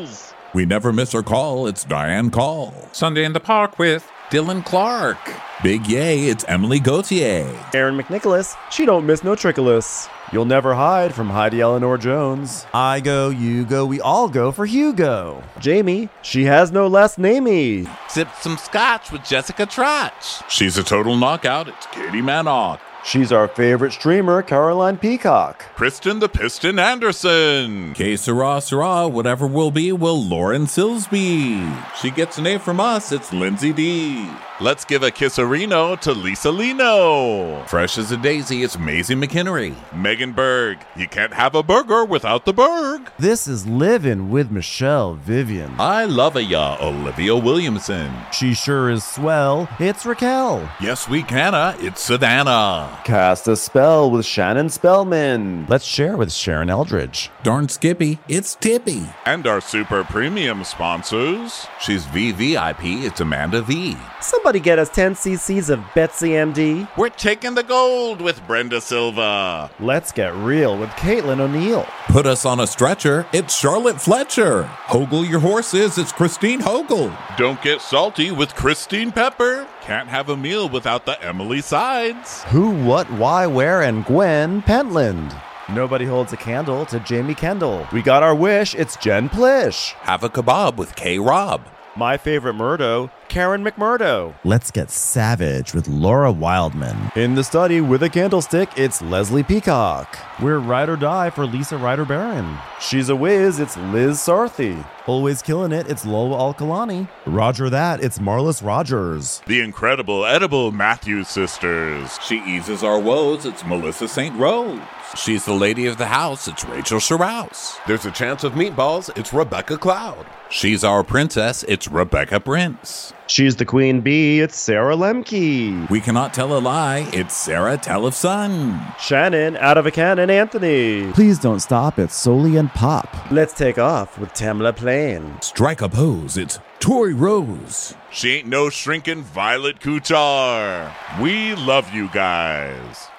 [SPEAKER 2] We never miss our call. It's Diane Call.
[SPEAKER 3] Sunday in the Park with
[SPEAKER 2] Dylan Clark. Big yay, it's Emily Gauthier.
[SPEAKER 8] Aaron McNicholas, she don't miss no trickolas. You'll never hide from Heidi Eleanor Jones.
[SPEAKER 1] I go, you go, we all go for Hugo.
[SPEAKER 8] Jamie, she has no last namey.
[SPEAKER 2] Sipped some scotch with Jessica Trotch. She's a total knockout. It's Katie Manock.
[SPEAKER 8] She's our favorite streamer, Caroline Peacock.
[SPEAKER 3] Kristen the Piston Anderson.
[SPEAKER 2] Que sera, whatever will be, will Lauren Silsby. She gets an A from us. It's Lindsay D.
[SPEAKER 3] Let's give a kisserino to Lisa Lino.
[SPEAKER 2] Fresh as a daisy, it's Maisie McHenry.
[SPEAKER 3] Megan Berg. You can't have a burger without the Berg.
[SPEAKER 1] This is Livin' with Michelle Vivian.
[SPEAKER 2] I love ya, Olivia Williamson.
[SPEAKER 1] She sure is swell. It's Raquel.
[SPEAKER 2] Yes, we canna. It's Savannah.
[SPEAKER 8] Cast a spell with Shannon Spellman.
[SPEAKER 1] Let's share with Sharon Eldridge.
[SPEAKER 2] Darn Skippy, it's Tippy.
[SPEAKER 3] And our super premium sponsors.
[SPEAKER 2] She's VVIP, it's Amanda V.
[SPEAKER 8] Somebody get us 10 cc's of Betsy MD.
[SPEAKER 3] We're taking the gold with Brenda Silva.
[SPEAKER 8] Let's get real with Caitlin O'Neill.
[SPEAKER 2] Put us on a stretcher, it's Charlotte Fletcher. Hogel your horses, it's Christine Hogel.
[SPEAKER 3] Don't get salty with Christine Pepper. Can't have a meal without the Emily Sides.
[SPEAKER 1] Who, what, why, where, and Gwen Pentland.
[SPEAKER 8] Nobody holds a candle to Jamie Kendall. We got our wish, it's Jen Plish.
[SPEAKER 2] Have a kebab with K. Rob.
[SPEAKER 8] My favorite Murdo, Karen McMurdo.
[SPEAKER 1] Let's get savage with Laura Wildman.
[SPEAKER 8] In the study with a candlestick, it's Leslie Peacock. We're ride or die for Lisa Ryder Barron. She's a whiz, it's Liz Sarthy.
[SPEAKER 1] Always killing it, it's Lola Alkalani. Roger that, it's Marlis Rogers.
[SPEAKER 3] The incredible edible Matthews sisters.
[SPEAKER 2] She eases our woes, it's Melissa St. Rose. She's the lady of the house, it's Rachel Sherrouse.
[SPEAKER 3] There's a chance of meatballs, it's Rebecca Cloud.
[SPEAKER 2] She's our princess, it's Rebecca Prince.
[SPEAKER 8] She's the queen bee, it's Sarah Lemke.
[SPEAKER 2] We cannot tell a lie, it's Sarah Tellefson.
[SPEAKER 8] Shannon, out of a cannon, Anthony.
[SPEAKER 1] Please don't stop, it's Soli and Pop.
[SPEAKER 8] Let's take off with Tamla Plain.
[SPEAKER 2] Strike a pose, it's Tori Rose.
[SPEAKER 3] She ain't no shrinking Violet Couture. We love you guys.